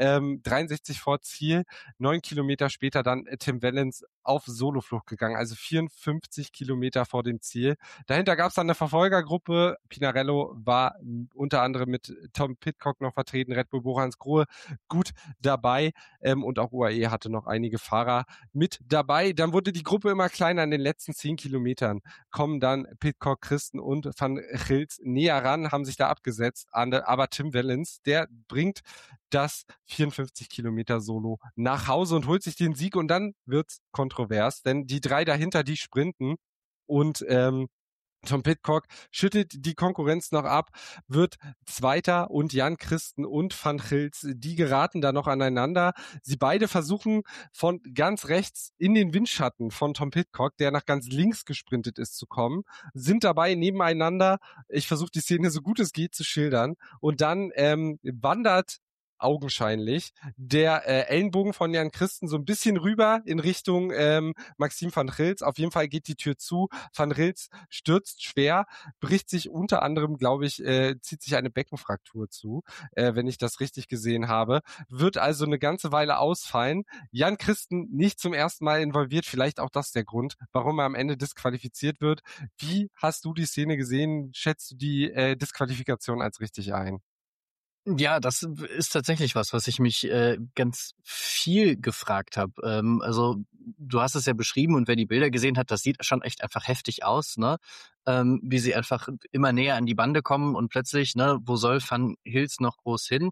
63 vor Ziel, 9 Kilometer später dann Tim Wellens auf Soloflucht gegangen, also 54 Kilometer vor dem Ziel. Dahinter gab es dann eine Verfolgergruppe, Pinarello war unter anderem mit Tom Pidcock noch vertreten, Red Bull Bo-Hans Grohe gut dabei und auch UAE hatte noch einige Fahrer mit dabei. Dann wurde die Gruppe immer kleiner, in den letzten 10 Kilometern kommen dann Pidcock, Christen und Van Gils näher ran, haben sich da abgesetzt, aber Tim Wellens, der bringt das 54 Kilometer Solo nach Hause und holt sich den Sieg und dann wird's kontrovers, denn die drei dahinter, die sprinten und Tom Pidcock schüttet die Konkurrenz noch ab, wird Zweiter und Jan Christen und Van Gils, die geraten da noch aneinander. Sie beide versuchen von ganz rechts in den Windschatten von Tom Pidcock, der nach ganz links gesprintet ist, zu kommen, sind dabei nebeneinander. Ich versuche die Szene so gut es geht zu schildern und dann wandert augenscheinlich der Ellenbogen von Jan Christen so ein bisschen rüber in Richtung Maxime Van Gils. Auf jeden Fall geht die Tür zu. Van Gils stürzt schwer, bricht sich unter anderem, glaube ich, zieht sich eine Beckenfraktur zu, wenn ich das richtig gesehen habe. Wird also eine ganze Weile ausfallen. Jan Christen nicht zum ersten Mal involviert. Vielleicht auch das der Grund, warum er am Ende disqualifiziert wird. Wie hast du die Szene gesehen? Schätzt du die Disqualifikation als richtig ein? Ja, das ist tatsächlich was ich mich ganz viel gefragt habe. Also du hast es ja beschrieben und wer die Bilder gesehen hat, das sieht schon echt einfach heftig aus, ne? Wie sie einfach immer näher an die Bande kommen und plötzlich, ne, wo soll Van Gils noch groß hin?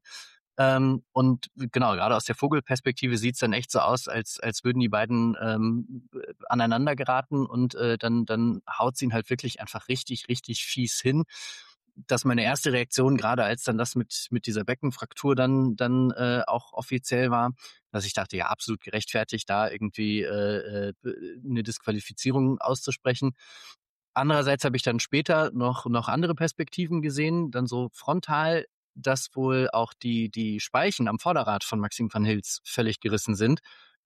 Und genau, gerade aus der Vogelperspektive sieht's dann echt so aus, als würden die beiden aneinander geraten und dann haut sie ihn halt wirklich einfach richtig, richtig fies hin. Dass meine erste Reaktion, gerade als dann das mit dieser Beckenfraktur dann auch offiziell war, dass ich dachte, ja, absolut gerechtfertigt, da irgendwie eine Disqualifizierung auszusprechen. Andererseits habe ich dann später noch andere Perspektiven gesehen, dann so frontal, dass wohl auch die Speichen am Vorderrad von Maxime Van Gils völlig gerissen sind.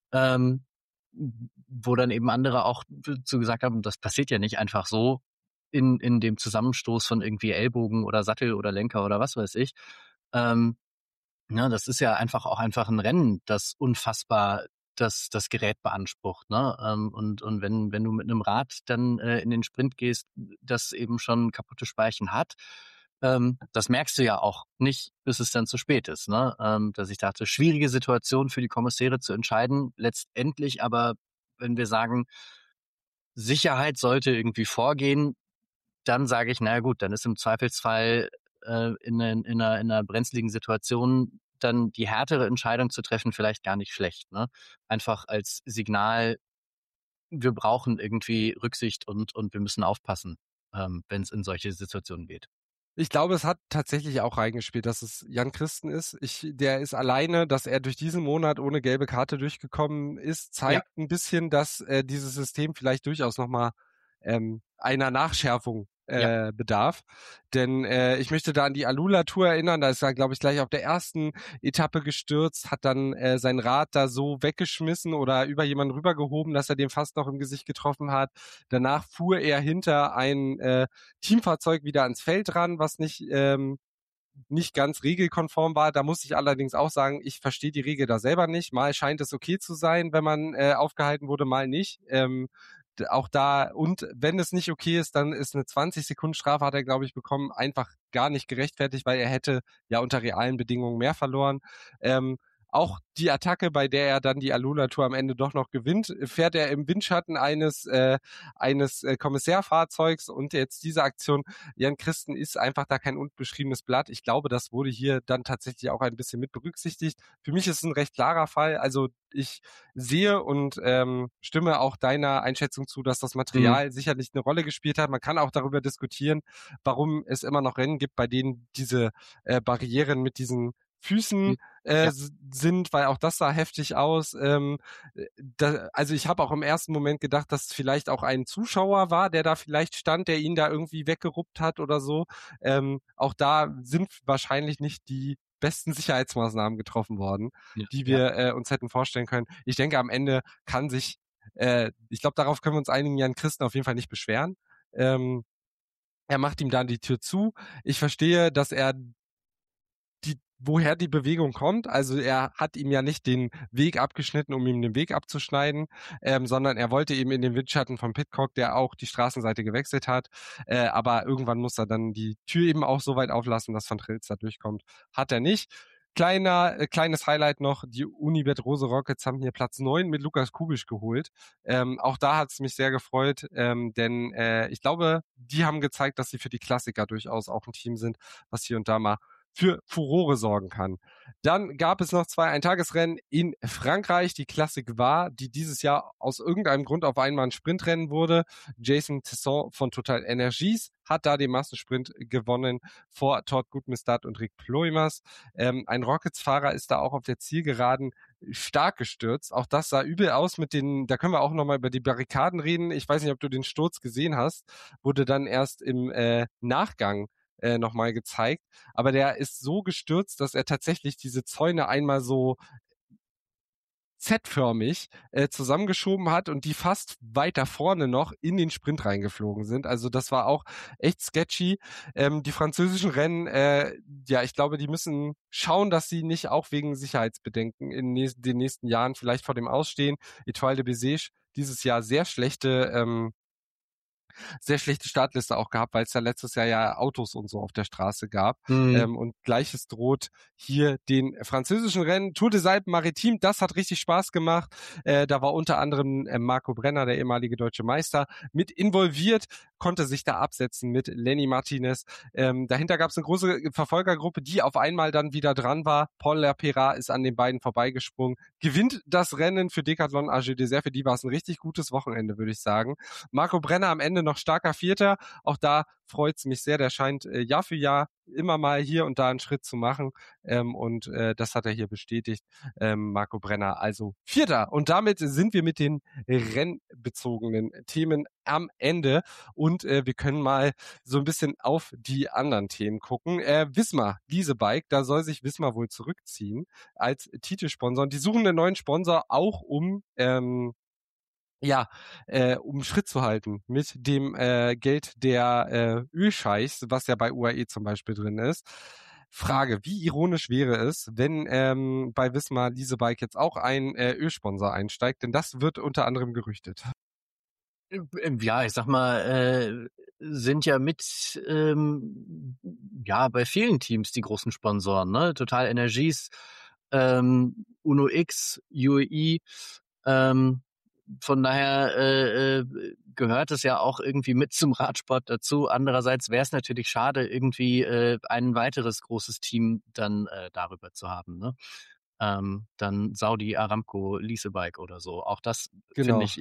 Wo dann eben andere auch zu gesagt haben, das passiert ja nicht einfach so in dem Zusammenstoß von irgendwie Ellbogen oder Sattel oder Lenker oder was weiß ich. Das ist ja einfach ein Rennen, das unfassbar das Gerät beansprucht, ne? Und wenn du mit einem Rad dann in den Sprint gehst, das eben schon kaputte Speichen hat, das merkst du ja auch nicht, bis es dann zu spät ist, ne? Dass ich dachte, schwierige Situation für die Kommissäre zu entscheiden, letztendlich aber, wenn wir sagen, Sicherheit sollte irgendwie vorgehen, dann sage ich, naja gut, dann ist im Zweifelsfall in einer brenzligen Situation dann die härtere Entscheidung zu treffen vielleicht gar nicht schlecht, ne? Einfach als Signal, wir brauchen irgendwie Rücksicht und wir müssen aufpassen, wenn es in solche Situationen geht. Ich glaube, es hat tatsächlich auch reingespielt, dass es Jan Christen ist. Der ist alleine, dass er durch diesen Monat ohne gelbe Karte durchgekommen ist, zeigt ein bisschen, dass dieses System vielleicht durchaus nochmal einer Nachschärfung bedarf. Denn ich möchte da an die Alula-Tour erinnern, da ist er, glaube ich, gleich auf der ersten Etappe gestürzt, hat dann sein Rad da so weggeschmissen oder über jemanden rübergehoben, dass er den fast noch im Gesicht getroffen hat. Danach fuhr er hinter ein Teamfahrzeug wieder ans Feld ran, was nicht ganz regelkonform war. Da muss ich allerdings auch sagen, ich verstehe die Regel da selber nicht. Mal scheint es okay zu sein, wenn man aufgehalten wurde, mal nicht. Auch da, und wenn es nicht okay ist, dann ist eine 20-Sekunden-Strafe, hat er, glaube ich, bekommen, einfach gar nicht gerechtfertigt, weil er hätte ja unter realen Bedingungen mehr verloren. Auch die Attacke, bei der er dann die Alula-Tour am Ende doch noch gewinnt, fährt er im Windschatten eines Kommissärfahrzeugs, und jetzt diese Aktion, Jan Christen, ist einfach da kein unbeschriebenes Blatt. Ich glaube, das wurde hier dann tatsächlich auch ein bisschen mit berücksichtigt. Für mich ist es ein recht klarer Fall. Also ich sehe und stimme auch deiner Einschätzung zu, dass das Material sicherlich eine Rolle gespielt hat. Man kann auch darüber diskutieren, warum es immer noch Rennen gibt, bei denen diese Barrieren mit diesen Füßen sind, weil auch das sah heftig aus. Also ich habe auch im ersten Moment gedacht, dass es vielleicht auch ein Zuschauer war, der da vielleicht stand, der ihn da irgendwie weggeruppt hat oder so. Auch da sind wahrscheinlich nicht die besten Sicherheitsmaßnahmen getroffen worden, die wir uns hätten vorstellen können. Ich denke, am Ende kann sich, ich glaube, darauf können wir uns einigen, Jan Christen auf jeden Fall nicht beschweren. Er macht ihm dann die Tür zu. Ich verstehe, dass er woher die Bewegung kommt. Also er hat ihm ja nicht den Weg abgeschnitten, um ihm den Weg abzuschneiden, sondern er wollte eben in den Windschatten von Pidcock, der auch die Straßenseite gewechselt hat. Aber irgendwann muss er dann die Tür eben auch so weit auflassen, dass Van Trils da durchkommt. Hat er nicht. Kleines Highlight noch, die Unibet Rose Rockets haben hier Platz 9 mit Lukas Kubisch geholt. Auch da hat es mich sehr gefreut, denn ich glaube, die haben gezeigt, dass sie für die Klassiker durchaus auch ein Team sind, was hier und da mal für Furore sorgen kann. Dann gab es noch 2 Eintagesrennen in Frankreich. Die Klassik war, die dieses Jahr aus irgendeinem Grund auf einmal ein Sprintrennen wurde. Jason Tesson von Total Energies hat da den Massensprint gewonnen vor Todd Goodmestad und Rick Ploimers. Ein Rockets-Fahrer ist da auch auf der Zielgeraden stark gestürzt. Auch das sah übel aus da können wir auch nochmal über die Barrikaden reden. Ich weiß nicht, ob du den Sturz gesehen hast. Wurde dann erst im Nachgang nochmal gezeigt, aber der ist so gestürzt, dass er tatsächlich diese Zäune einmal so Z-förmig zusammengeschoben hat und die fast weiter vorne noch in den Sprint reingeflogen sind. Also das war auch echt sketchy. Die französischen Rennen, ich glaube, die müssen schauen, dass sie nicht auch wegen Sicherheitsbedenken in den nächsten Jahren vielleicht vor dem Ausstehen. Etoile de Bessèges dieses Jahr sehr schlechte Startliste auch gehabt, weil es ja letztes Jahr ja Autos und so auf der Straße gab. Und Gleiches droht hier den französischen Rennen. Tour des Alpes Maritimes, das hat richtig Spaß gemacht. Da war unter anderem Marco Brenner, der ehemalige deutsche Meister, mit involviert, konnte sich da absetzen mit Lenny Martinez. Dahinter gab es eine große Verfolgergruppe, die auf einmal dann wieder dran war. Paul Lapéra ist an den beiden vorbeigesprungen, gewinnt das Rennen für Decathlon AG Dessert. Für die war es ein richtig gutes Wochenende, würde ich sagen. Marco Brenner am Ende noch starker Vierter. Auch da freut es mich sehr. Der scheint Jahr für Jahr immer mal hier und da einen Schritt zu machen. Und das hat er hier bestätigt. Marco Brenner also Vierter. Und damit sind wir mit den rennbezogenen Themen am Ende. Und wir können mal so ein bisschen auf die anderen Themen gucken. Wismar, Leasebike, da soll sich Wismar wohl zurückziehen als Titelsponsor. Und die suchen einen neuen Sponsor, auch um Schritt zu halten mit dem Geld der Ölscheichs, was ja bei UAE zum Beispiel drin ist. Frage, wie ironisch wäre es, wenn bei Wismar Leasebike jetzt auch ein Ölsponsor einsteigt, denn das wird unter anderem gerüchtet. Ja, ich sag mal, sind ja bei vielen Teams die großen Sponsoren, ne? Total Energies, Uno X, UAE, von daher gehört es ja auch irgendwie mit zum Radsport dazu. Andererseits wäre es natürlich schade, irgendwie ein weiteres großes Team dann darüber zu haben, ne? Dann Saudi Aramco Leasebike oder so. Auch das finde ich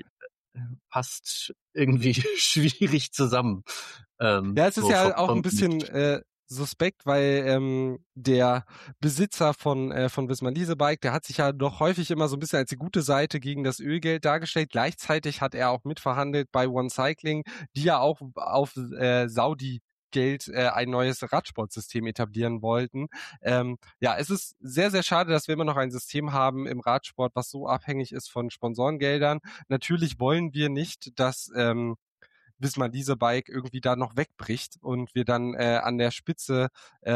passt irgendwie schwierig zusammen. Es ist ja auch ein bisschen suspekt, weil der Besitzer von Wismar Leasebike, der hat sich ja doch häufig immer so ein bisschen als die gute Seite gegen das Ölgeld dargestellt. Gleichzeitig hat er auch mitverhandelt bei One Cycling, die ja auch auf Saudi Geld ein neues Radsportsystem etablieren wollten. Ja, es ist sehr, sehr schade, dass wir immer noch ein System haben im Radsport, was so abhängig ist von Sponsorengeldern. Natürlich wollen wir nicht, dass Wismar Leasebike irgendwie da noch wegbricht und wir dann an der Spitze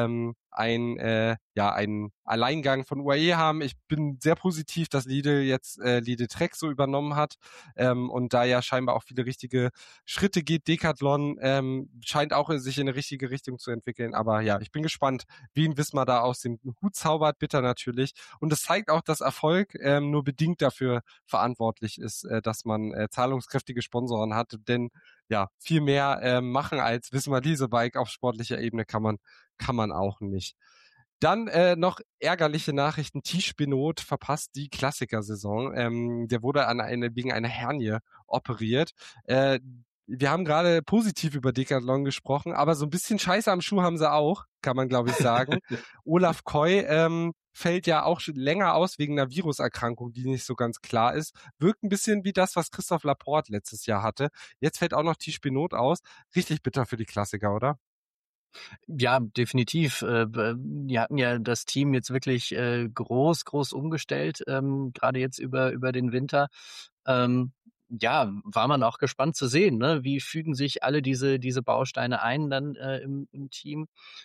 einen Alleingang von UAE haben. Ich bin sehr positiv, dass Lidl jetzt Lidl Trek so übernommen hat und da ja scheinbar auch viele richtige Schritte geht. Decathlon scheint auch sich in eine richtige Richtung zu entwickeln. Aber ja, ich bin gespannt, wen Wismar da aus dem Hut zaubert. Bitter natürlich. Und es zeigt auch, dass Erfolg nur bedingt dafür verantwortlich ist, dass man zahlungskräftige Sponsoren hat. Denn ja, viel mehr machen als Wismar Leasebike auf sportlicher Ebene kann man auch nicht. Dann noch ärgerliche Nachrichten. Tish Benoot verpasst die Klassikersaison. Der wurde wegen einer Hernie operiert. Wir haben gerade positiv über Decathlon gesprochen, aber so ein bisschen Scheiße am Schuh haben sie auch, kann man glaube ich sagen. Olaf Koy fällt ja auch schon länger aus wegen einer Viruserkrankung, die nicht so ganz klar ist. Wirkt ein bisschen wie das, was Christoph Laporte letztes Jahr hatte. Jetzt fällt auch noch Tish Benoot aus. Richtig bitter für die Klassiker, oder? Ja, definitiv. Die hatten ja das Team jetzt wirklich groß umgestellt, gerade jetzt über den Winter. Ja, war man auch gespannt zu sehen, ne? Wie fügen sich alle diese Bausteine ein dann im Team.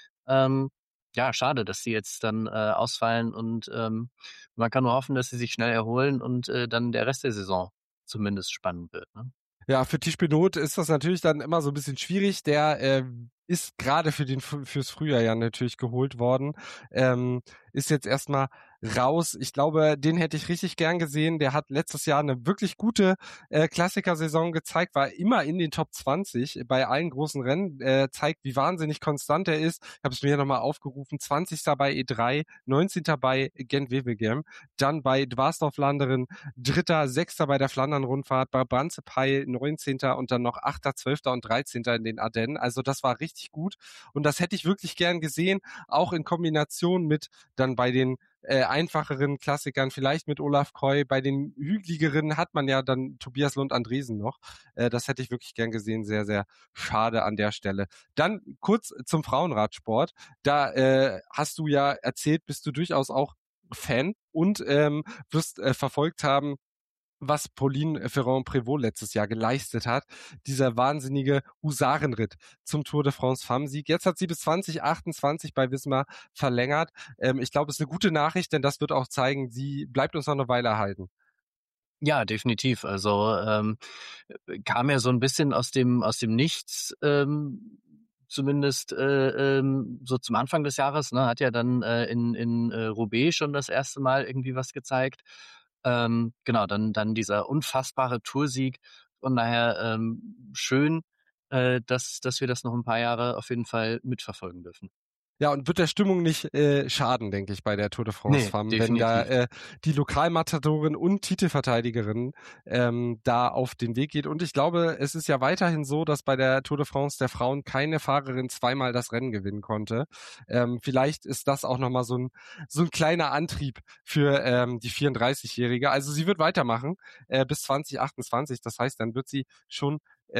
Ja, schade, dass die jetzt dann ausfallen und man kann nur hoffen, dass sie sich schnell erholen und dann der Rest der Saison zumindest spannend wird. Ne? Ja, für Tish Benoot ist das natürlich dann immer so ein bisschen schwierig. Der ist gerade fürs Frühjahr ja natürlich geholt worden. Ist jetzt erstmal raus. Ich glaube, den hätte ich richtig gern gesehen. Der hat letztes Jahr eine wirklich gute Klassikersaison gezeigt, war immer in den Top 20 bei allen großen Rennen, zeigt, wie wahnsinnig konstant er ist. Ich habe es mir ja nochmal aufgerufen. 20. bei E3, 19. bei Gent-Wevelgem, dann bei Dwarsdorf-Landeren, 3., 6. bei der Flandern-Rundfahrt, bei Branzepeil 19. und dann noch 8., 12. und 13. in den Ardennen. Also das war richtig gut und das hätte ich wirklich gern gesehen, auch in Kombination mit dann bei den einfacheren Klassikern, vielleicht mit Olaf Koy. Bei den hügeligeren hat man ja dann Tobias Lund-Andresen noch. Das hätte ich wirklich gern gesehen. Sehr, sehr schade an der Stelle. Dann kurz zum Frauenradsport. Da hast du ja erzählt, bist du durchaus auch Fan und wirst verfolgt haben, was Pauline Ferrand-Prévot letztes Jahr geleistet hat. Dieser wahnsinnige Husarenritt zum Tour de France Femmes-Sieg. Jetzt hat sie bis 2028 bei Wismar verlängert. Ich glaube, es ist eine gute Nachricht, denn das wird auch zeigen, sie bleibt uns noch eine Weile erhalten. Ja, definitiv. Also kam ja so ein bisschen aus dem Nichts, zumindest so zum Anfang des Jahres, ne, hat ja dann in Roubaix schon das erste Mal irgendwie was gezeigt. Genau, dann dieser unfassbare Toursieg. Von daher schön, dass wir das noch ein paar Jahre auf jeden Fall mitverfolgen dürfen. Ja, und wird der Stimmung nicht schaden, denke ich, bei der Tour de France Femmes, wenn da die Lokalmatadorin und Titelverteidigerin da auf den Weg geht. Und ich glaube, es ist ja weiterhin so, dass bei der Tour de France der Frauen keine Fahrerin zweimal das Rennen gewinnen konnte. Vielleicht ist das auch nochmal so ein kleiner Antrieb für die 34-Jährige. Also sie wird weitermachen bis 2028. Das heißt, dann wird sie schon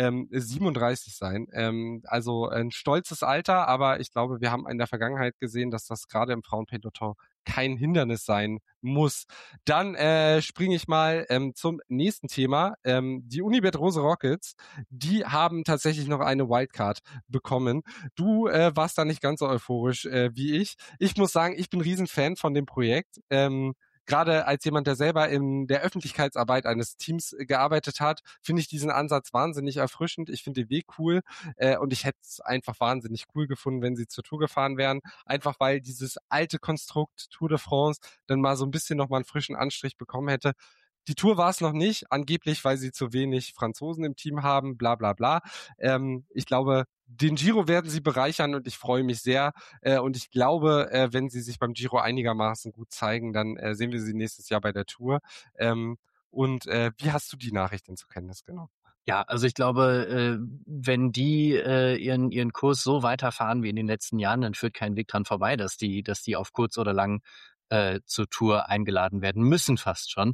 37 sein. Also ein stolzes Alter, aber ich glaube, wir haben in der Vergangenheit gesehen, dass das gerade im Frauenpeloton kein Hindernis sein muss. Dann springe ich mal zum nächsten Thema. Die Unibet Rose Rockets, die haben tatsächlich noch eine Wildcard bekommen. Du warst da nicht ganz so euphorisch wie ich. Ich muss sagen, ich bin Riesenfan von dem Projekt. Gerade als jemand, der selber in der Öffentlichkeitsarbeit eines Teams gearbeitet hat, finde ich diesen Ansatz wahnsinnig erfrischend. Ich finde den Weg cool und ich hätte es einfach wahnsinnig cool gefunden, wenn sie zur Tour gefahren wären. Einfach weil dieses alte Konstrukt Tour de France dann mal so ein bisschen nochmal einen frischen Anstrich bekommen hätte. Die Tour war es noch nicht, angeblich, weil sie zu wenig Franzosen im Team haben, bla bla bla. Ich glaube, den Giro werden sie bereichern und ich freue mich sehr. Und ich glaube, wenn sie sich beim Giro einigermaßen gut zeigen, dann sehen wir sie nächstes Jahr bei der Tour. Wie hast du die Nachricht denn zur Kenntnis genommen? Ja, also ich glaube, wenn die ihren Kurs so weiterfahren wie in den letzten Jahren, dann führt kein Weg dran vorbei, dass die auf kurz oder lang zur Tour eingeladen werden müssen, fast schon.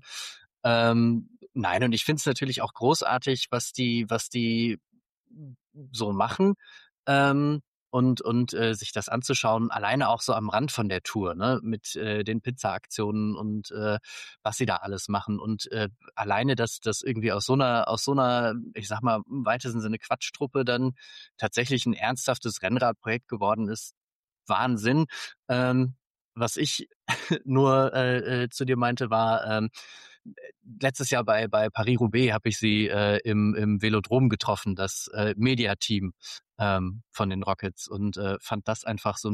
Nein, und ich finde es natürlich auch großartig, was die so machen. Und sich das anzuschauen, alleine auch so am Rand von der Tour, ne, mit den Pizza-Aktionen und was sie da alles machen. Und alleine, dass das irgendwie aus so einer, ich sag mal, im weitesten Sinne Quatschtruppe dann tatsächlich ein ernsthaftes Rennradprojekt geworden ist, Wahnsinn. Was ich nur zu dir meinte, war, letztes Jahr bei Paris-Roubaix habe ich sie im Velodrom getroffen, das Media-Team von den Rockets, und fand das einfach so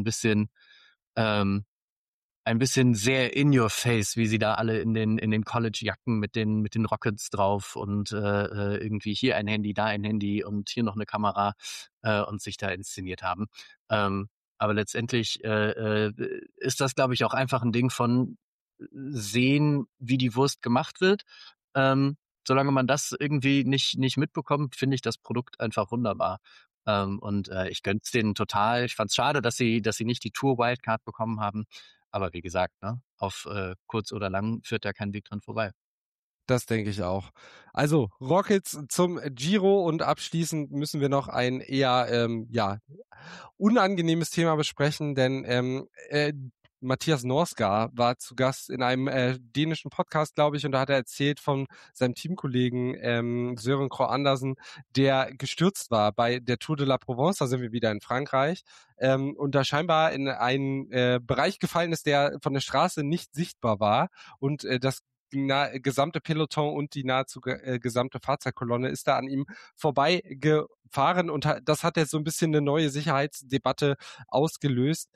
ein bisschen sehr in your face, wie sie da alle in den College-Jacken mit den Rockets drauf und irgendwie hier ein Handy, da ein Handy und hier noch eine Kamera und sich da inszeniert haben. Aber letztendlich ist das, glaube ich, auch einfach ein Ding von sehen, wie die Wurst gemacht wird. Solange man das irgendwie nicht mitbekommt, finde ich das Produkt einfach wunderbar. Und ich gönn's denen total. Ich fand's schade, dass sie nicht die Tour Wildcard bekommen haben. Aber wie gesagt, ne, auf kurz oder lang führt da kein Weg dran vorbei. Das denke ich auch. Also Rockets zum Giro, und abschließend müssen wir noch ein eher unangenehmes Thema besprechen, denn Mathias Norsgaard war zu Gast in einem dänischen Podcast, glaube ich, und da hat er erzählt von seinem Teamkollegen Søren Krogh Andersen, der gestürzt war bei der Tour de la Provence. Da sind wir wieder in Frankreich. Und da scheinbar in einen Bereich gefallen ist, der von der Straße nicht sichtbar war, und das gesamte Peloton und die nahezu gesamte Fahrzeugkolonne ist da an ihm vorbeigefahren, und das hat jetzt so ein bisschen eine neue Sicherheitsdebatte ausgelöst.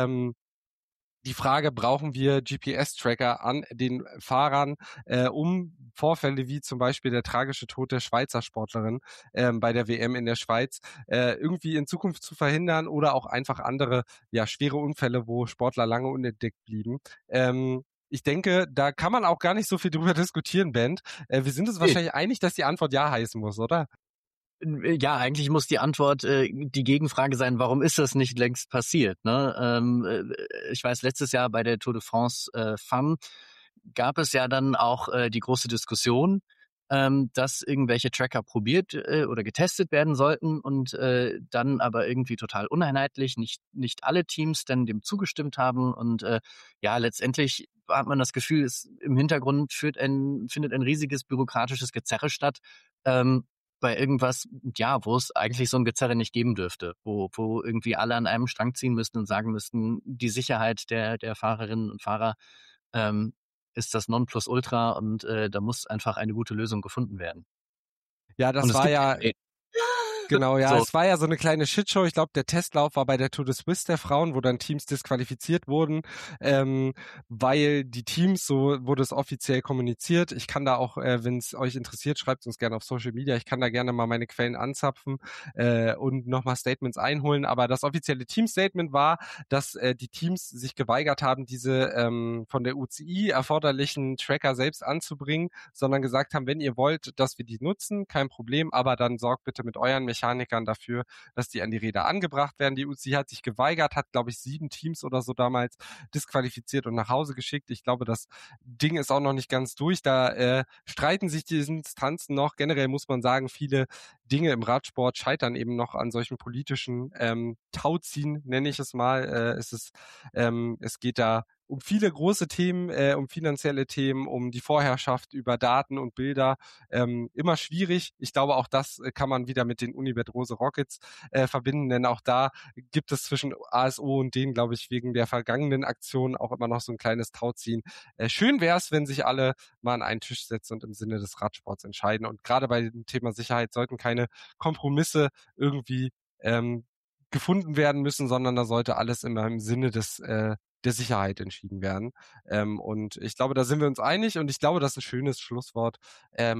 Die Frage, brauchen wir GPS-Tracker an den Fahrern, um Vorfälle wie zum Beispiel der tragische Tod der Schweizer Sportlerin bei der WM in der Schweiz irgendwie in Zukunft zu verhindern, oder auch einfach andere schwere Unfälle, wo Sportler lange unentdeckt blieben. Ich denke, da kann man auch gar nicht so viel drüber diskutieren, Ben. Wir sind uns wahrscheinlich einig, dass die Antwort ja heißen muss, oder? Ja, eigentlich muss die Antwort die Gegenfrage sein, warum ist das nicht längst passiert? Ne? Ich weiß, letztes Jahr bei der Tour de France Femmes gab es ja dann auch die große Diskussion, dass irgendwelche Tracker probiert oder getestet werden sollten und dann aber irgendwie total uneinheitlich, nicht alle Teams dann dem zugestimmt haben, und letztendlich hat man das Gefühl, im Hintergrund findet ein riesiges bürokratisches Gezerre statt, bei irgendwas, wo es eigentlich so ein Gezerre nicht geben dürfte, wo irgendwie alle an einem Strang ziehen müssten und sagen müssten, die Sicherheit der Fahrerinnen und Fahrer ist das Nonplusultra, und da muss einfach eine gute Lösung gefunden werden. Ja, das war ja... Genau, ja, so. Es war ja so eine kleine Shitshow. Ich glaube, der Testlauf war bei der Tour de Suisse der Frauen, wo dann Teams disqualifiziert wurden, weil die Teams, so wurde es offiziell kommuniziert. Ich kann da auch, wenn es euch interessiert, schreibt es uns gerne auf Social Media. Ich kann da gerne mal meine Quellen anzapfen und nochmal Statements einholen. Aber das offizielle Team-Statement war, dass die Teams sich geweigert haben, diese von der UCI erforderlichen Tracker selbst anzubringen, sondern gesagt haben, wenn ihr wollt, dass wir die nutzen, kein Problem, aber dann sorgt bitte mit euren Mechanikern dafür, dass die an die Räder angebracht werden. Die UCI hat sich geweigert, hat, glaube ich, 7 Teams oder so damals disqualifiziert und nach Hause geschickt. Ich glaube, das Ding ist auch noch nicht ganz durch. Da streiten sich die Instanzen noch. Generell muss man sagen, viele Dinge im Radsport scheitern eben noch an solchen politischen Tauziehen, nenne ich es mal. Es geht da um viele große Themen, um finanzielle Themen, um die Vorherrschaft über Daten und Bilder. Immer schwierig. Ich glaube, auch das kann man wieder mit den Unibet Rose Rockets verbinden, denn auch da gibt es zwischen ASO und denen, glaube ich, wegen der vergangenen Aktion auch immer noch so ein kleines Tauziehen. Schön wäre es, wenn sich alle mal an einen Tisch setzen und im Sinne des Radsports entscheiden. Und gerade bei dem Thema Sicherheit sollten keine Kompromisse irgendwie gefunden werden müssen, sondern da sollte alles immer im Sinne der Sicherheit entschieden werden. Und ich glaube, da sind wir uns einig, und ich glaube, das ist ein schönes Schlusswort.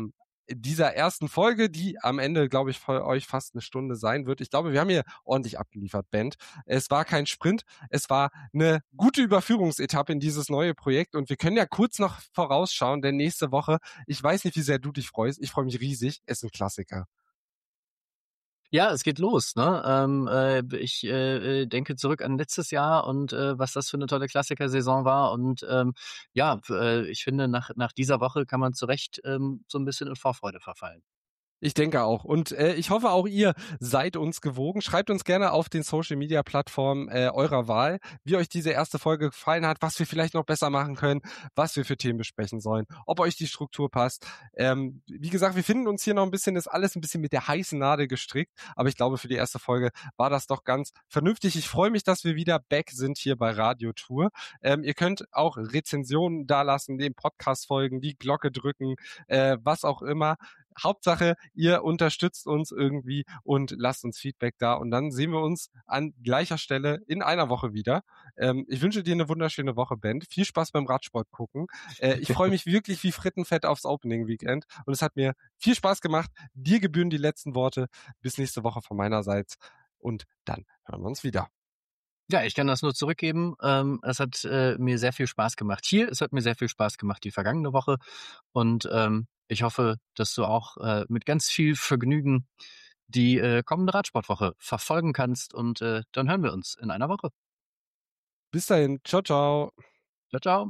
dieser ersten Folge, die am Ende, glaube ich, für euch fast eine Stunde sein wird. Ich glaube, wir haben hier ordentlich abgeliefert, Bent. Es war kein Sprint, es war eine gute Überführungsetappe in dieses neue Projekt und wir können ja kurz noch vorausschauen, denn nächste Woche, ich weiß nicht, wie sehr du dich freust, ich freue mich riesig, es ist ein Klassiker. Ja, es geht los, ne? Ich denke zurück an letztes Jahr und was das für eine tolle Klassikersaison war. Und ich finde, nach dieser Woche kann man zu Recht so ein bisschen in Vorfreude verfallen. Ich denke auch. Und ich hoffe auch ihr seid uns gewogen. Schreibt uns gerne auf den Social-Media-Plattformen eurer Wahl, wie euch diese erste Folge gefallen hat, was wir vielleicht noch besser machen können, was wir für Themen besprechen sollen, ob euch die Struktur passt. Wie gesagt, wir finden uns hier noch ein bisschen, ist alles ein bisschen mit der heißen Nadel gestrickt, aber ich glaube, für die erste Folge war das doch ganz vernünftig. Ich freue mich, dass wir wieder back sind hier bei Radio Tour. Ihr könnt auch Rezensionen dalassen, den Podcast folgen, die Glocke drücken, was auch immer. Hauptsache, ihr unterstützt uns irgendwie und lasst uns Feedback da und dann sehen wir uns an gleicher Stelle in einer Woche wieder. Ich wünsche dir eine wunderschöne Woche, Bent. Viel Spaß beim Radsport gucken. Ich freue mich wirklich wie Frittenfett aufs Opening Weekend und es hat mir viel Spaß gemacht. Dir gebühren die letzten Worte. Bis nächste Woche von meinerseits und dann hören wir uns wieder. Ja, ich kann das nur zurückgeben. Es hat mir sehr viel Spaß gemacht hier. Es hat mir sehr viel Spaß gemacht die vergangene Woche und ich hoffe, dass du auch mit ganz viel Vergnügen die kommende Radsportwoche verfolgen kannst und dann hören wir uns in einer Woche. Bis dahin. Ciao, ciao. Ciao, ciao.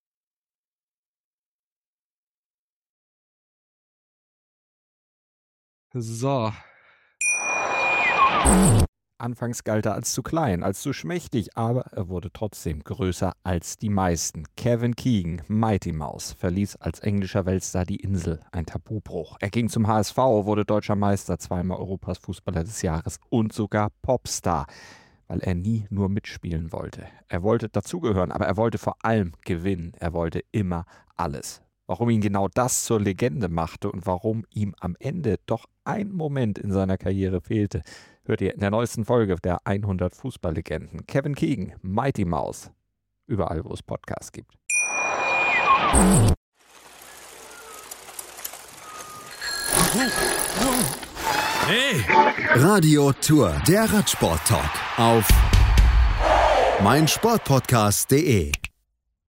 So. Anfangs galt er als zu klein, als zu schmächtig, aber er wurde trotzdem größer als die meisten. Kevin Keegan, Mighty Mouse, verließ als englischer Weltstar die Insel, ein Tabubruch. Er ging zum HSV, wurde deutscher Meister, zweimal Europas Fußballer des Jahres und sogar Popstar, weil er nie nur mitspielen wollte. Er wollte dazugehören, aber er wollte vor allem gewinnen. Er wollte immer alles. Warum ihn genau das zur Legende machte und warum ihm am Ende doch ein Moment in seiner Karriere fehlte, hört ihr in der neuesten Folge der 100 Fußballlegenden. Kevin Keegan, Mighty Mouse. Überall, wo es Podcasts gibt. Hey! Radio Tour, der Radsport-Talk auf meinsportpodcast.de